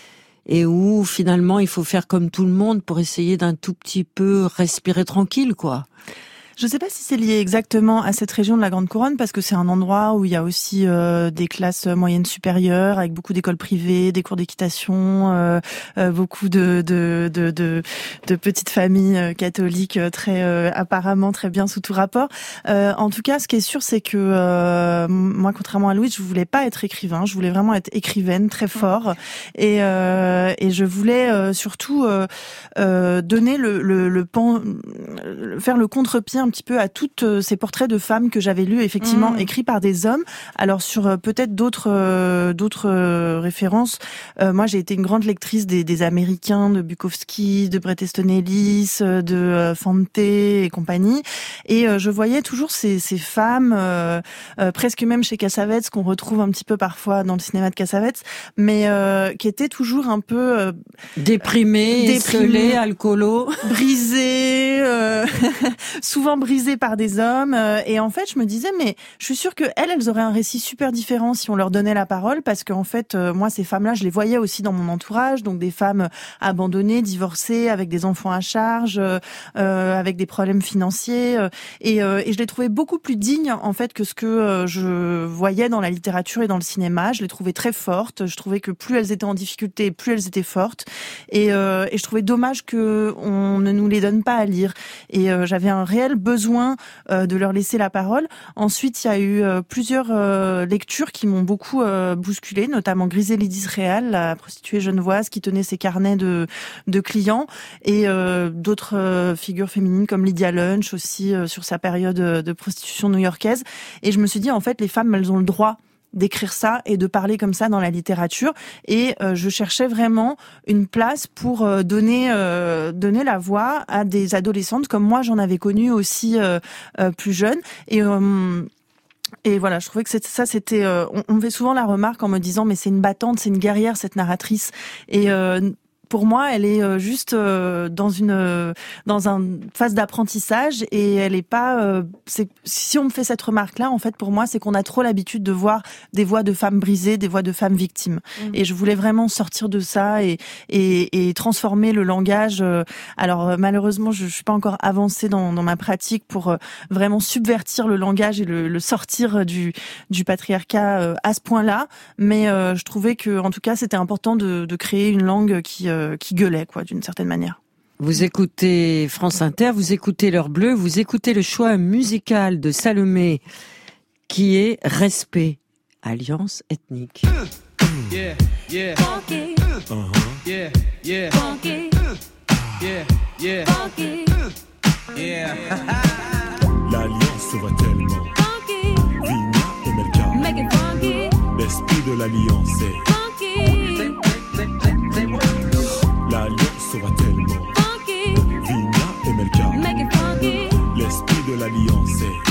et où finalement il faut faire comme tout le monde pour essayer d'un tout petit peu respirer tranquille, quoi. Je sais pas si c'est lié exactement à cette région de la Grande Couronne, parce que c'est un endroit où il y a aussi euh, des classes moyennes supérieures, avec beaucoup d'écoles privées, des cours d'équitation, euh, euh, beaucoup de, de, de, de, de petites familles catholiques très euh, apparemment très bien sous tout rapport. Euh, en tout cas, ce qui est sûr, c'est que euh, moi, contrairement à Louis, je voulais pas être écrivain, je voulais vraiment être écrivaine, très fort, et, euh, et je voulais euh, surtout euh, euh, donner le, le, le pan, faire le contre-pied un petit peu à toutes ces portraits de femmes que j'avais lus effectivement mmh. écrits par des hommes. Alors sur euh, peut-être d'autres euh, d'autres euh, références, euh, moi j'ai été une grande lectrice des, des Américains, de Bukowski, de Bret Easton Ellis, de euh, Fante et compagnie, et euh, je voyais toujours ces, ces femmes, euh, euh, presque même chez Cassavetes, qu'on retrouve un petit peu parfois dans le cinéma de Cassavetes, mais euh, qui étaient toujours un peu euh, déprimées, esselées, alcoolo, brisées, euh, souvent brisées par des hommes, euh, et en fait je me disais mais je suis sûre que elles, elles auraient un récit super différent si on leur donnait la parole, parce qu'en fait euh, moi ces femmes-là je les voyais aussi dans mon entourage, donc des femmes abandonnées, divorcées, avec des enfants à charge, euh, avec des problèmes financiers, euh, et, euh, et je les trouvais beaucoup plus dignes en fait que ce que euh, je voyais dans la littérature et dans le cinéma. Je les trouvais très fortes, je trouvais que plus elles étaient en difficulté, plus elles étaient fortes, et, euh, et je trouvais dommage que on ne nous les donne pas à lire, et euh, j'avais un réel besoin euh, de leur laisser la parole. Ensuite, il y a eu euh, plusieurs euh, lectures qui m'ont beaucoup euh, bousculée, notamment Griselide Israël, la prostituée genevoise qui tenait ses carnets de, de clients, et euh, d'autres euh, figures féminines comme Lydia Lunch aussi euh, sur sa période de prostitution new-yorkaise. Et je me suis dit, en fait, les femmes, elles ont le droit d'écrire ça et de parler comme ça dans la littérature, et euh, je cherchais vraiment une place pour euh, donner euh, donner la voix à des adolescentes comme moi j'en avais connu aussi euh, euh, plus jeune, et euh, Et voilà, je trouvais que c'était, ça, c'était. Euh, on, on me fait souvent la remarque en me disant, mais c'est une battante, c'est une guerrière cette narratrice. Et euh, pour moi, elle est juste dans une dans une phase d'apprentissage et elle est pas. Euh, c'est, si on me fait cette remarque-là, en fait, pour moi, c'est qu'on a trop l'habitude de voir des voix de femmes brisées, des voix de femmes victimes. Mmh. Et je voulais vraiment sortir de ça et et, et transformer le langage. Alors malheureusement, je, je suis pas encore avancée dans, dans ma pratique pour vraiment subvertir le langage et le, le sortir du du patriarcat à ce point-là. Mais euh, je trouvais que, en tout cas, c'était important de, de créer une langue qui euh, qui gueulait, quoi, d'une certaine manière. Vous écoutez France Inter, vous écoutez L'Heure Bleue, vous écoutez le choix musical de Salomé, qui est Respect, Alliance ethnique. Yeah, yeah. Funky. Uh-huh. Yeah, yeah. Funky. Yeah, yeah. Funky. Yeah. L'alliance se voit tellement. Funky. Vigna et Melka. Make it funky. L'esprit de l'alliance est. Funky. L'alliance se voit tellement. Funky. Vigna et Melka. Make it funky. L'esprit de l'alliance est.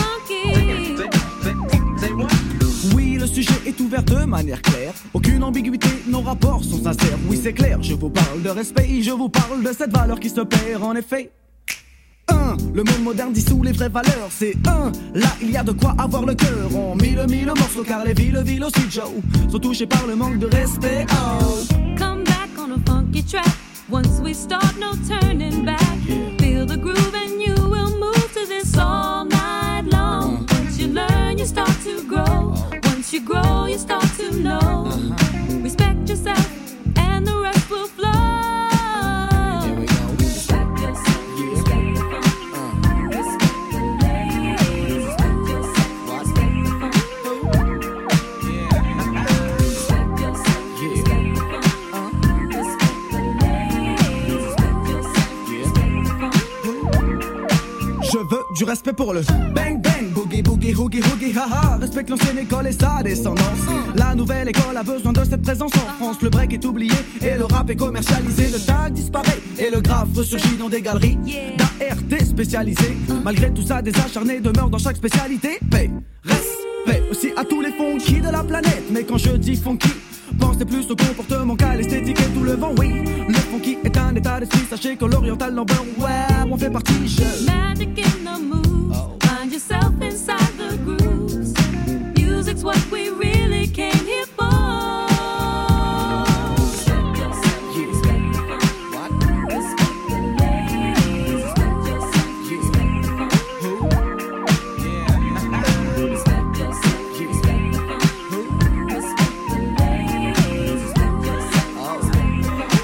Funky. Oui, le sujet est ouvert de manière claire. Aucune ambiguïté, nos rapports sont sincères. Oui, c'est clair, je vous parle de respect, je vous parle de cette valeur qui se perd en effet. Un, le monde moderne dissout les vraies valeurs. C'est un, là il y a de quoi avoir le cœur. On mille mille morceaux car les villes, villes aussi Joe sont touchées par le manque de respect. Oh. Come back on a funky track. Once we start, no turning back. Yeah. Feel the groove and you will move to this all night long. Uh-huh. Once you learn, you start to grow. Once you grow, you start to know. Uh-huh. Respect yourself and the rest will flow. Here we go. Respect yourself. Yeah. Respect the funk. Uh. Respect the ladies. Respect yourself. Respect the funk. Respect yourself. Yeah. Respect the funk. Respect the ladies. Respect yourself. Respect the funk. Je veux du respect pour le bang bang, boogie boogie hoogie hoogie haha. Respecte l'ancienne école et sa descendance. La nouvelle école a besoin de cette présence en France. Le break est oublié et le rap est commercialisé. Le tag disparaît et le graphe ressurgit dans des galeries d'A R T spécialisées. Malgré tout ça, des acharnés demeurent dans chaque spécialité. Paix, respect aussi à tous les funky de la planète. Mais quand je dis funky, pensez plus au comportement qu'à l'esthétique et tout le vent, oui. Le funky est un état d'esprit, sachez que l'oriental number, ouais, on fait partie, je... Magic in the moves. Find yourself inside the grooves. Music's what we really came here for. Respect yourself. Yeah. Respect the funk. What? Respect the ladies. Respect yourself. Respect the funk. Respect yourself. Yeah. Respect the funk. Respect the ladies. Respect yourself. Respect the funk.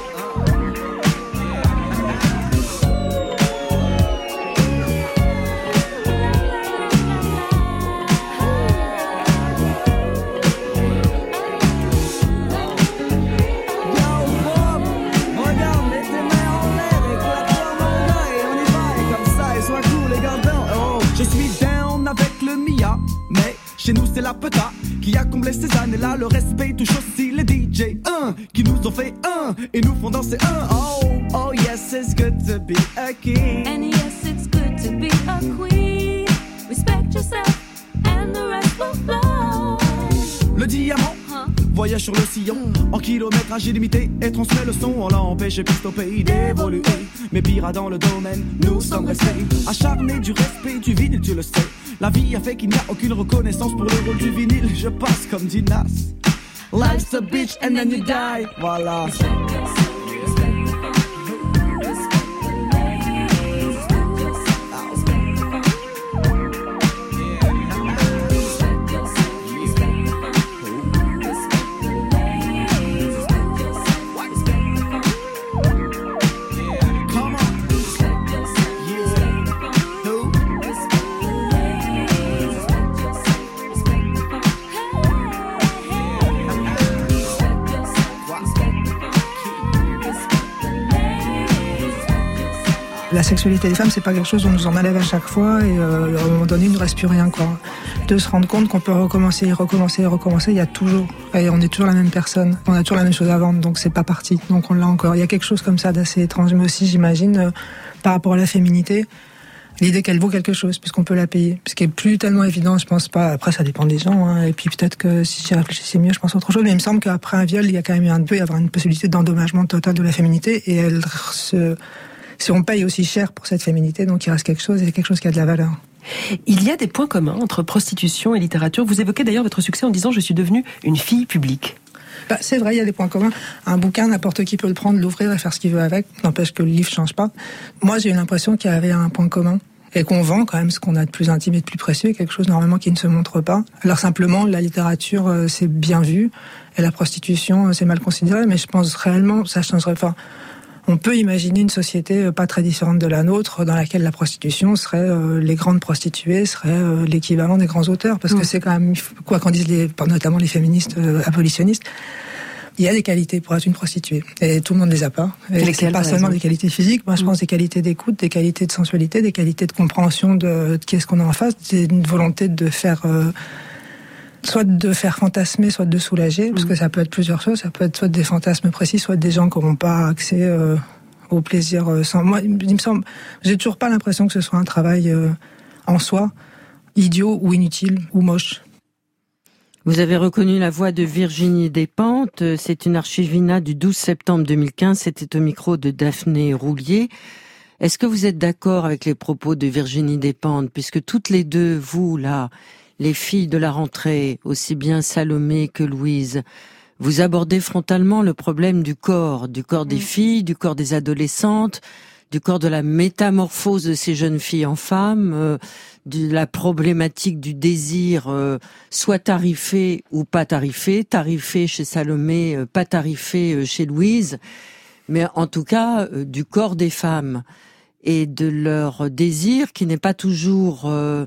Je suis down avec le Mia, mais chez nous c'est la peta qui a comblé ces années-là. Le respect touche aussi les D J, un qui nous ont fait un et nous font danser un. Oh, oh yes, it's good to be a king. And yes, it's good to be a queen. Respect yourself, and the rest will flow. Le diamant Huh? voyage sur le sillon en kilométrage illimité et transmet le son. On l'a empêché piste au pays d'évoluer. Mais pire dans le domaine, nous sommes restés acharnés du respect du vinyle, tu le sais. La vie a fait qu'il n'y a aucune reconnaissance pour le rôle du vinyle. Je passe comme dit Nas. Life's a bitch and then you die. Voilà. Respect yourself, respect the funk. Respect the ladies, respect yourself, respect the funk. Respect yourself, respect the funk. Respect the ladies, respect yourself, respect the funk. Come on. Respect yourself, respect the funk. Who? Respect the ladies, respect yourself, respect the funk. Respect yourself, respect the funk. La sexualité des femmes, c'est pas quelque chose dont nous en enlève à chaque fois et euh, à un moment donné, il ne reste plus rien, quoi. De se rendre compte qu'on peut recommencer, recommencer, recommencer, il y a toujours, et on est toujours la même personne, on a toujours la même chose à vendre, donc c'est pas parti, donc on l'a encore. Il y a quelque chose comme ça d'assez étrange, mais aussi, j'imagine, euh, par rapport à la féminité, L'idée qu'elle vaut quelque chose, puisqu'on peut la payer. Ce qui est plus tellement évident, je pense pas. Après, ça dépend des gens, hein. Et puis peut-être que si j'y réfléchissais mieux, je pense autre chose. Mais il me semble qu'après un viol, il y a quand même eu un, peut y avoir une possibilité d'endommagement total de la féminité. Et elle se, si on paye aussi cher pour cette féminité, donc il reste quelque chose, et c'est quelque chose qui a de la valeur. Il y a des points communs entre prostitution et littérature. Vous évoquez d'ailleurs votre succès en disant « Je suis devenue une fille publique ». Bah, c'est vrai, il y a des points communs. Un bouquin, n'importe qui peut le prendre, l'ouvrir et faire ce qu'il veut avec. N'empêche que le livre change pas. Moi, j'ai eu l'impression qu'il y avait un point commun. Et qu'on vend quand même ce qu'on a de plus intime et de plus précieux, quelque chose normalement qui ne se montre pas. Alors simplement, la littérature, euh, c'est bien vu, et la prostitution, euh, c'est mal considéré, mais je pense réellement, ça changerait. Enfin, on peut imaginer une société euh, pas très différente de la nôtre, dans laquelle la prostitution serait, euh, les grandes prostituées seraient euh, l'équivalent des grands auteurs, parce mmh. que c'est quand même, quoi qu'en disent les, notamment les féministes euh, abolitionnistes, il y a des qualités pour être une prostituée. Et tout le monde les a pas. Et c'est pas seulement des qualités physiques. Moi, je pense des qualités d'écoute, des qualités de sensualité, des qualités de compréhension de, de qu'est-ce qu'on a en face, une volonté de faire, euh, soit de faire fantasmer, soit de soulager, parce que ça peut être plusieurs choses. Ça peut être soit des fantasmes précis, soit des gens qui n'auront pas accès euh, au plaisir euh, sans. Moi, il me semble, j'ai toujours pas l'impression que ce soit un travail euh, en soi, idiot ou inutile ou moche. Vous avez reconnu la voix de Virginie Despentes. C'est une archivina du douze septembre deux mille quinze. C'était au micro de Daphné Roulier. Est-ce que vous êtes d'accord avec les propos de Virginie Despentes, puisque toutes les deux, vous, là, les filles de la rentrée, aussi bien Salomé que Louise, vous abordez frontalement le problème du corps, du corps des filles, du corps des adolescentes, du corps de la métamorphose de ces jeunes filles en femmes, euh, de la problématique du désir, euh, soit tarifé ou pas tarifé, tarifé chez Salomé, euh, pas tarifé euh, chez Louise, mais en tout cas euh, du corps des femmes et de leur désir qui n'est pas toujours euh,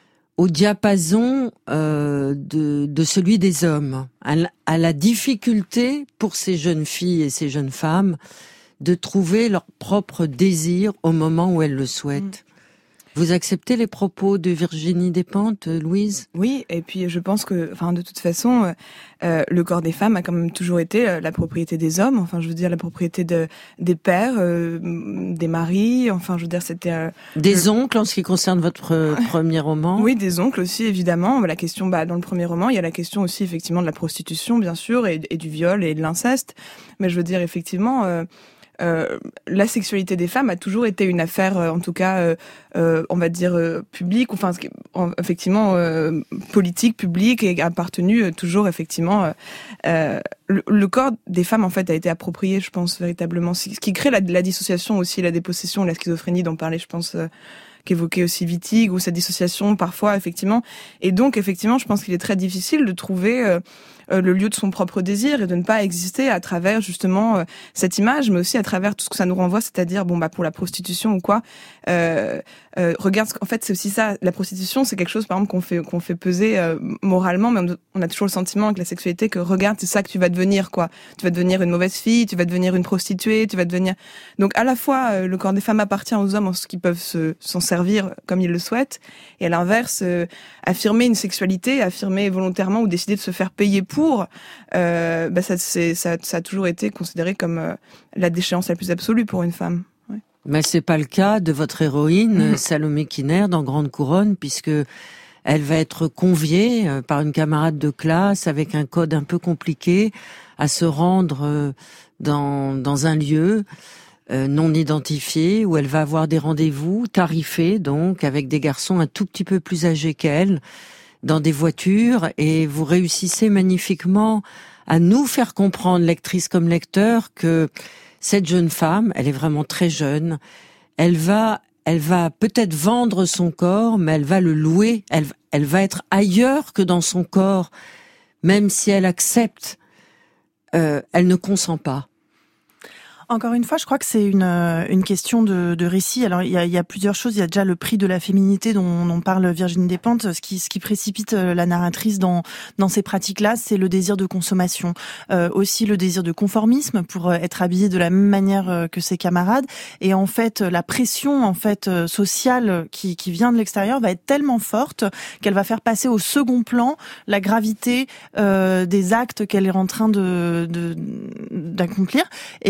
au diapason euh, de, de celui des hommes, à la, à la difficulté pour ces jeunes filles et ces jeunes femmes de trouver leur propre désir au moment où elles le souhaitent. Vous acceptez les propos de Virginie Despentes, Louise ? Oui, et puis je pense que, enfin, de toute façon, euh, le corps des femmes a quand même toujours été euh, la propriété des hommes. Enfin, je veux dire, la propriété de des pères, euh, des maris. Enfin, je veux dire, c'était euh, des le... oncles en ce qui concerne votre euh, premier roman. Oui, des oncles aussi, évidemment. La question, bah, dans le premier roman, il y a la question aussi effectivement de la prostitution, bien sûr, et, et du viol et de l'inceste. Mais je veux dire, effectivement. Euh, Euh, la sexualité des femmes a toujours été une affaire, euh, en tout cas, euh, euh, on va dire euh, publique, enfin en, effectivement euh, politique, publique, et a appartenu euh, toujours effectivement. Euh, euh, le, le corps des femmes en fait a été approprié, je pense véritablement, ce qui crée la, la dissociation aussi, la dépossession, la schizophrénie dont parlait, je pense. Euh, qu'évoquait aussi Wittig, ou cette dissociation parfois, effectivement. Et donc, effectivement, je pense qu'il est très difficile de trouver euh, euh, le lieu de son propre désir et de ne pas exister à travers, justement, euh, cette image, mais aussi à travers tout ce que ça nous renvoie, c'est-à-dire, bon, bah, pour la prostitution ou quoi, euh, euh, regarde, en fait, c'est aussi ça, la prostitution, c'est quelque chose, par exemple, qu'on fait, qu'on fait peser euh, moralement, mais on a toujours le sentiment avec la sexualité que, regarde, c'est ça que tu vas devenir, quoi. Tu vas devenir une mauvaise fille, tu vas devenir une prostituée, tu vas devenir... Donc, à la fois, euh, le corps des femmes appartient aux hommes en ce qu'ils peuvent se, s'en servir comme ils le souhaitent, et à l'inverse, euh, affirmer une sexualité, affirmer volontairement ou décider de se faire payer pour, euh, bah ça, c'est, ça, ça a toujours été considéré comme euh, la déchéance la plus absolue pour une femme. Ouais. Mais c'est pas le cas de votre héroïne, mmh. Salomé Kiner, dans Grande Couronne, puisque elle va être conviée euh, par une camarade de classe avec un code un peu compliqué à se rendre euh, dans, dans un lieu Euh, non identifiée, où elle va avoir des rendez-vous tarifés, donc, avec des garçons un tout petit peu plus âgés qu'elle, dans des voitures, et vous réussissez magnifiquement à nous faire comprendre, lectrice comme lecteur, que cette jeune femme, elle est vraiment très jeune, elle va, elle va peut-être vendre son corps, mais elle va le louer, elle, elle va être ailleurs que dans son corps, même si elle accepte, euh, elle ne consent pas. Encore une fois, je crois que c'est une une question de, de récit. Alors il y a, il y a plusieurs choses. Il y a déjà le prix de la féminité dont, dont parle Virginie Despentes. Ce qui ce qui précipite la narratrice dans dans ces pratiques-là, c'est le désir de consommation, euh, aussi le désir de conformisme pour être habillée de la même manière que ses camarades. Et en fait, la pression en fait sociale qui qui vient de l'extérieur va être tellement forte qu'elle va faire passer au second plan la gravité euh, des actes qu'elle est en train de, de d'accomplir. Et je pense que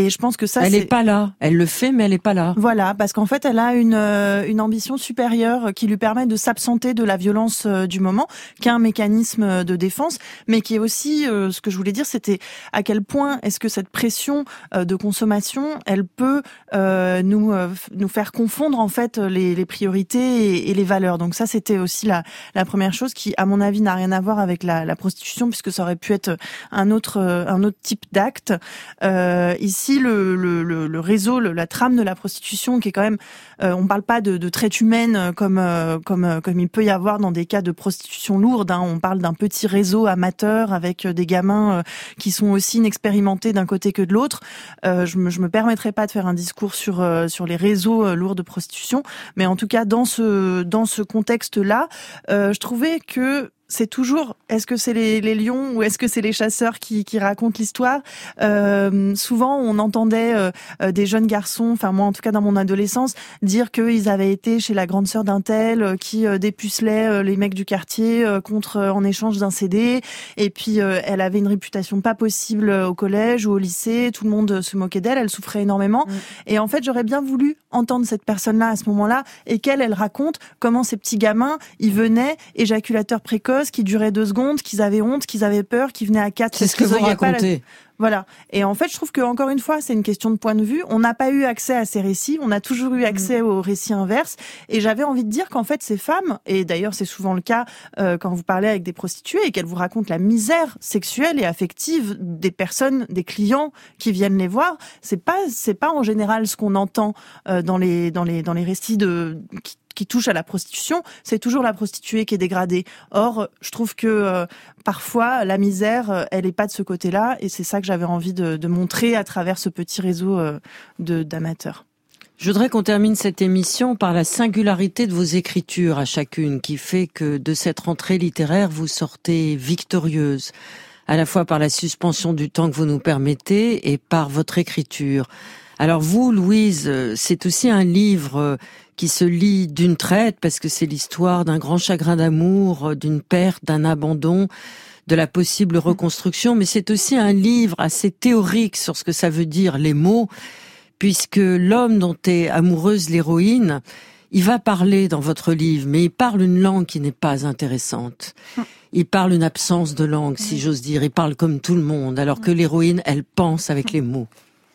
ça, elle c'est... est pas là. Elle le fait, mais elle est pas là. Voilà, parce qu'en fait, elle a une euh, une ambition supérieure qui lui permet de s'absenter de la violence euh, du moment, qui est un mécanisme de défense, mais qui est aussi, euh, ce que je voulais dire, c'était à quel point est-ce que cette pression euh, de consommation, elle peut euh, nous euh, nous faire confondre en fait les, les priorités et, et les valeurs. Donc ça, c'était aussi la la première chose qui, à mon avis, n'a rien à voir avec la, la prostitution, puisque ça aurait pu être un autre un autre type d'acte. Euh, ici, le, le le le réseau, le, la trame de la prostitution, qui est quand même, euh, on parle pas de, de traite humaine comme euh, comme euh, comme il peut y avoir dans des cas de prostitution lourde. Hein. On parle d'un petit réseau amateur avec des gamins euh, qui sont aussi inexpérimentés d'un côté que de l'autre. Euh, je me je me permettrai pas de faire un discours sur euh, sur les réseaux euh, lourds de prostitution, mais en tout cas dans ce dans ce contexte-là, euh, je trouvais que c'est toujours, est-ce que c'est les, les lions ou est-ce que c'est les chasseurs qui, qui racontent l'histoire? Euh, souvent, on entendait euh, des jeunes garçons, enfin moi en tout cas dans mon adolescence, dire qu'ils avaient été chez la grande sœur d'un tel euh, qui euh, dépucelait euh, les mecs du quartier euh, contre euh, en échange d'un C D. Et puis euh, elle avait une réputation pas possible au collège ou au lycée. Tout le monde se moquait d'elle. Elle souffrait énormément. Mmh. Et en fait, j'aurais bien voulu entendre cette personne-là à ce moment-là et qu'elle, elle raconte comment ces petits gamins, ils venaient éjaculateurs précoces, qui durait deux secondes, qu'ils avaient honte, qu'ils avaient peur, qu'ils venaient à quatre. C'est ce que vous racontez. La... Voilà. Et en fait, je trouve que encore une fois, c'est une question de point de vue. On n'a pas eu accès à ces récits. On a toujours eu accès mmh. aux récits inverses. Et j'avais envie de dire qu'en fait, ces femmes, et d'ailleurs, c'est souvent le cas euh, quand vous parlez avec des prostituées et qu'elles vous racontent la misère sexuelle et affective des personnes, des clients qui viennent les voir. C'est pas, c'est pas en général ce qu'on entend euh, dans les, dans les, dans les récits de qui, qui touche à la prostitution, c'est toujours la prostituée qui est dégradée. Or, je trouve que euh, parfois, la misère, euh, elle est pas de ce côté-là, et c'est ça que j'avais envie de, de montrer à travers ce petit réseau euh, de, d'amateurs. Je voudrais qu'on termine cette émission par la singularité de vos écritures à chacune, qui fait que de cette rentrée littéraire, vous sortez victorieuse, à la fois par la suspension du temps que vous nous permettez et par votre écriture. Alors vous, Louise, c'est aussi un livre qui se lit d'une traite, parce que c'est l'histoire d'un grand chagrin d'amour, d'une perte, d'un abandon, de la possible reconstruction, mais c'est aussi un livre assez théorique sur ce que ça veut dire, les mots, puisque l'homme dont est amoureuse l'héroïne, il va parler dans votre livre, mais il parle une langue qui n'est pas intéressante. Il parle une absence de langue, si j'ose dire. Il parle comme tout le monde, alors que l'héroïne, elle pense avec les mots.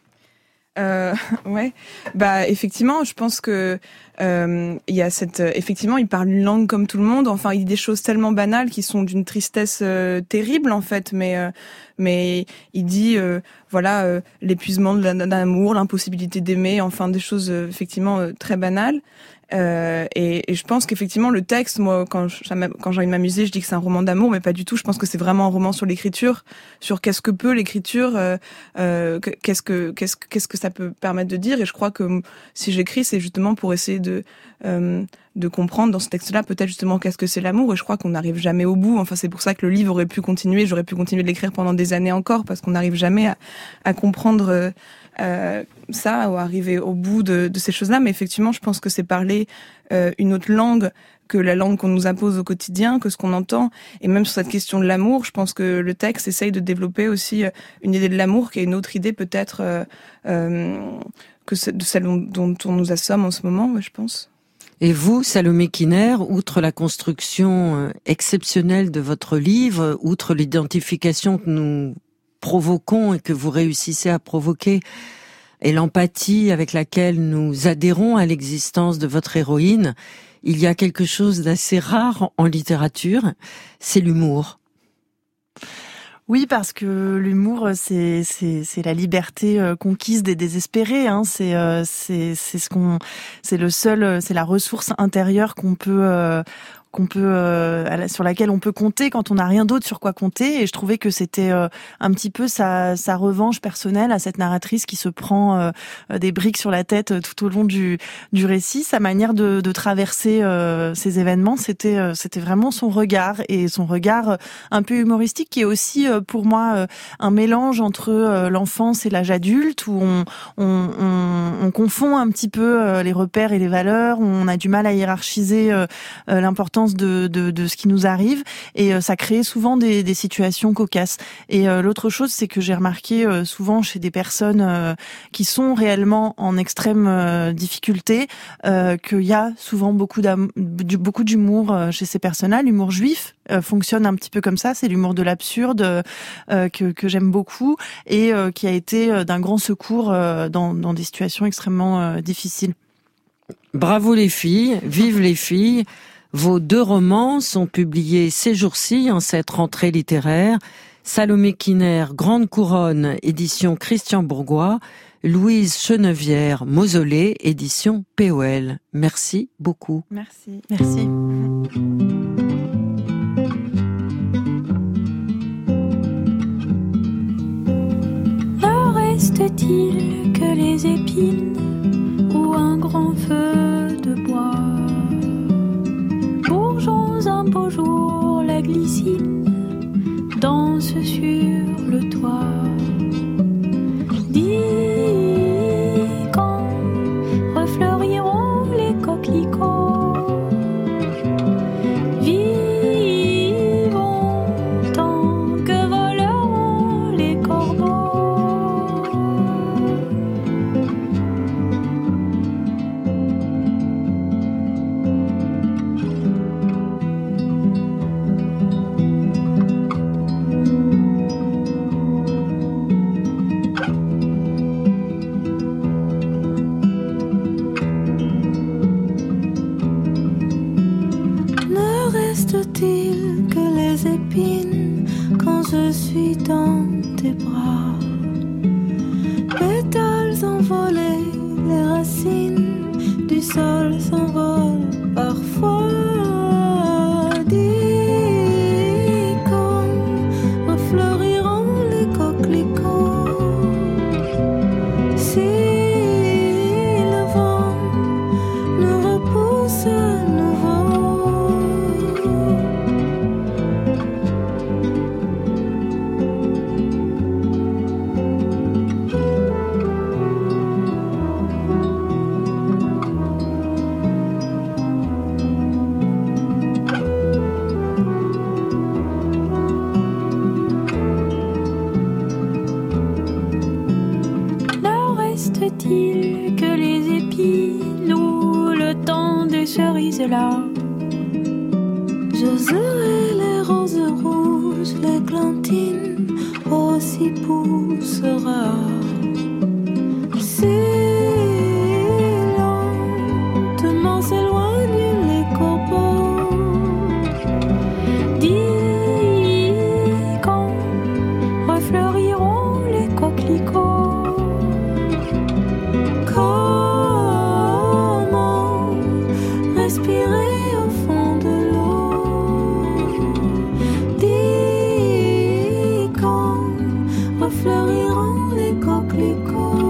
Euh, ouais, bah effectivement, je pense que euh, il y a cette, effectivement, il parle une langue comme tout le monde. Enfin, il dit des choses tellement banales qui sont d'une tristesse euh, terrible en fait, mais euh, mais il dit euh, voilà euh, l'épuisement de l'amour, l'impossibilité d'aimer, enfin des choses euh, effectivement euh, très banales. Euh, et, et je pense qu'effectivement le texte, moi quand je, quand j'ai envie de m'amuser, je dis que c'est un roman d'amour, mais pas du tout. Je pense que c'est vraiment un roman sur l'écriture, sur qu'est-ce que peut l'écriture, euh, euh, qu'est-ce que qu'est-ce qu'est-ce que ça peut permettre de dire. Et je crois que si j'écris, c'est justement pour essayer de euh, de comprendre dans ce texte-là peut-être justement qu'est-ce que c'est l'amour. Et je crois qu'on n'arrive jamais au bout. Enfin, c'est pour ça que le livre aurait pu continuer. J'aurais pu continuer de l'écrire pendant des années encore, parce qu'on n'arrive jamais à, à comprendre. Euh, Euh, ça, ou arriver au bout de, de ces choses-là. Mais effectivement, je pense que c'est parler euh, une autre langue que la langue qu'on nous impose au quotidien, que ce qu'on entend. Et même sur cette question de l'amour, je pense que le texte essaye de développer aussi une idée de l'amour qui est une autre idée peut-être euh, euh, que de celle dont, dont on nous assomme en ce moment, ouais, je pense. Et vous, Salomé Kiner, outre la construction exceptionnelle de votre livre, outre l'identification que nous provoquons et que vous réussissez à provoquer, et l'empathie avec laquelle nous adhérons à l'existence de votre héroïne, il y a quelque chose d'assez rare en littérature, c'est l'humour. Oui, parce que l'humour, c'est c'est c'est la liberté conquise des désespérés. Hein. C'est euh, c'est c'est ce qu'on, c'est le seul, c'est la ressource intérieure qu'on peut euh, qu'on peut euh, sur laquelle on peut compter quand on n'a rien d'autre sur quoi compter. Et je trouvais que c'était euh, un petit peu sa sa revanche personnelle à cette narratrice qui se prend euh, des briques sur la tête tout au long du du récit. Sa manière de de traverser euh, ces événements, c'était euh, c'était vraiment son regard, et son regard un peu humoristique qui est aussi euh, pour moi euh, un mélange entre euh, l'enfance et l'âge adulte, où on on on, on confond un petit peu euh, les repères et les valeurs, où on a du mal à hiérarchiser euh, euh, l'importance conscience de, de, de ce qui nous arrive, et euh, ça crée souvent des, des situations cocasses. Et euh, l'autre chose, c'est que j'ai remarqué euh, souvent chez des personnes euh, qui sont réellement en extrême euh, difficulté, euh, qu'il y a souvent beaucoup, du, beaucoup d'humour euh, chez ces personnes-là. L'humour juif euh, fonctionne un petit peu comme ça, c'est l'humour de l'absurde euh, que, que j'aime beaucoup, et euh, qui a été euh, d'un grand secours euh, dans, dans des situations extrêmement euh, difficiles. Bravo les filles, vive les filles. Vos deux romans sont publiés ces jours-ci en cette rentrée littéraire. Salomé Kiner, Grande Couronne, édition Christian Bourgois. Louise Chenevière, Mausolée, édition P O L. Merci beaucoup. Merci. Merci. Ne reste-t-il que les épines ou un grand feu de bois? Bourgeons un beau jour, la glycine danse sur le toit. Dis quand refleuriront les coquelicots, vivons tant que voleront les corbeaux. Reste-t-il que les épines quand je suis dans tes bras? Pétales envolés, les racines du sol s'envolent parfois. Dis quand refleuriront les coquelicots. Si le vent nous repousse à nouveau. Reste-t-il que les épines ou le temps des cerises là? J'oserai les roses rouges, l'églantine aussi poussera. Si lentement s'éloignent les corbeaux, dis quand refleuriront les coquelicots. Respirer au fond de l'eau. Dis quand refleuriront les coquelicots.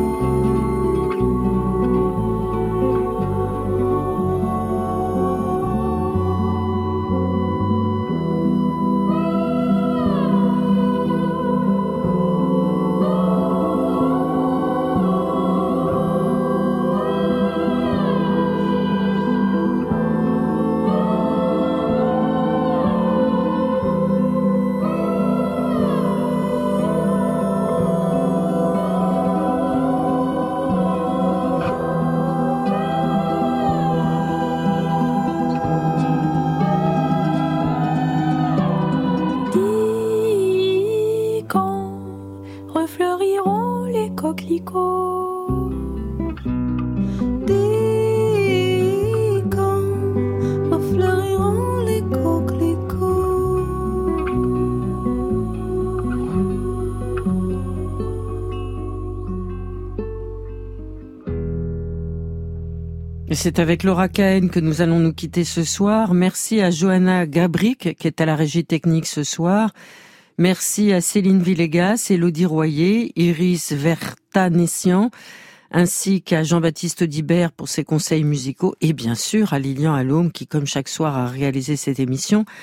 Refleuriront les coquelicots. Dis quand refleuriront les coquelicots. Et c'est avec Laura Cahen que nous allons nous quitter ce soir. Merci à Johanna Gabric qui est à la régie technique ce soir. Merci à Céline Villegas, Élodie Royer, Iris Vertanessian, ainsi qu'à Jean-Baptiste Audibert pour ses conseils musicaux, et bien sûr à Lilian Allôme qui, comme chaque soir, a réalisé cette émission.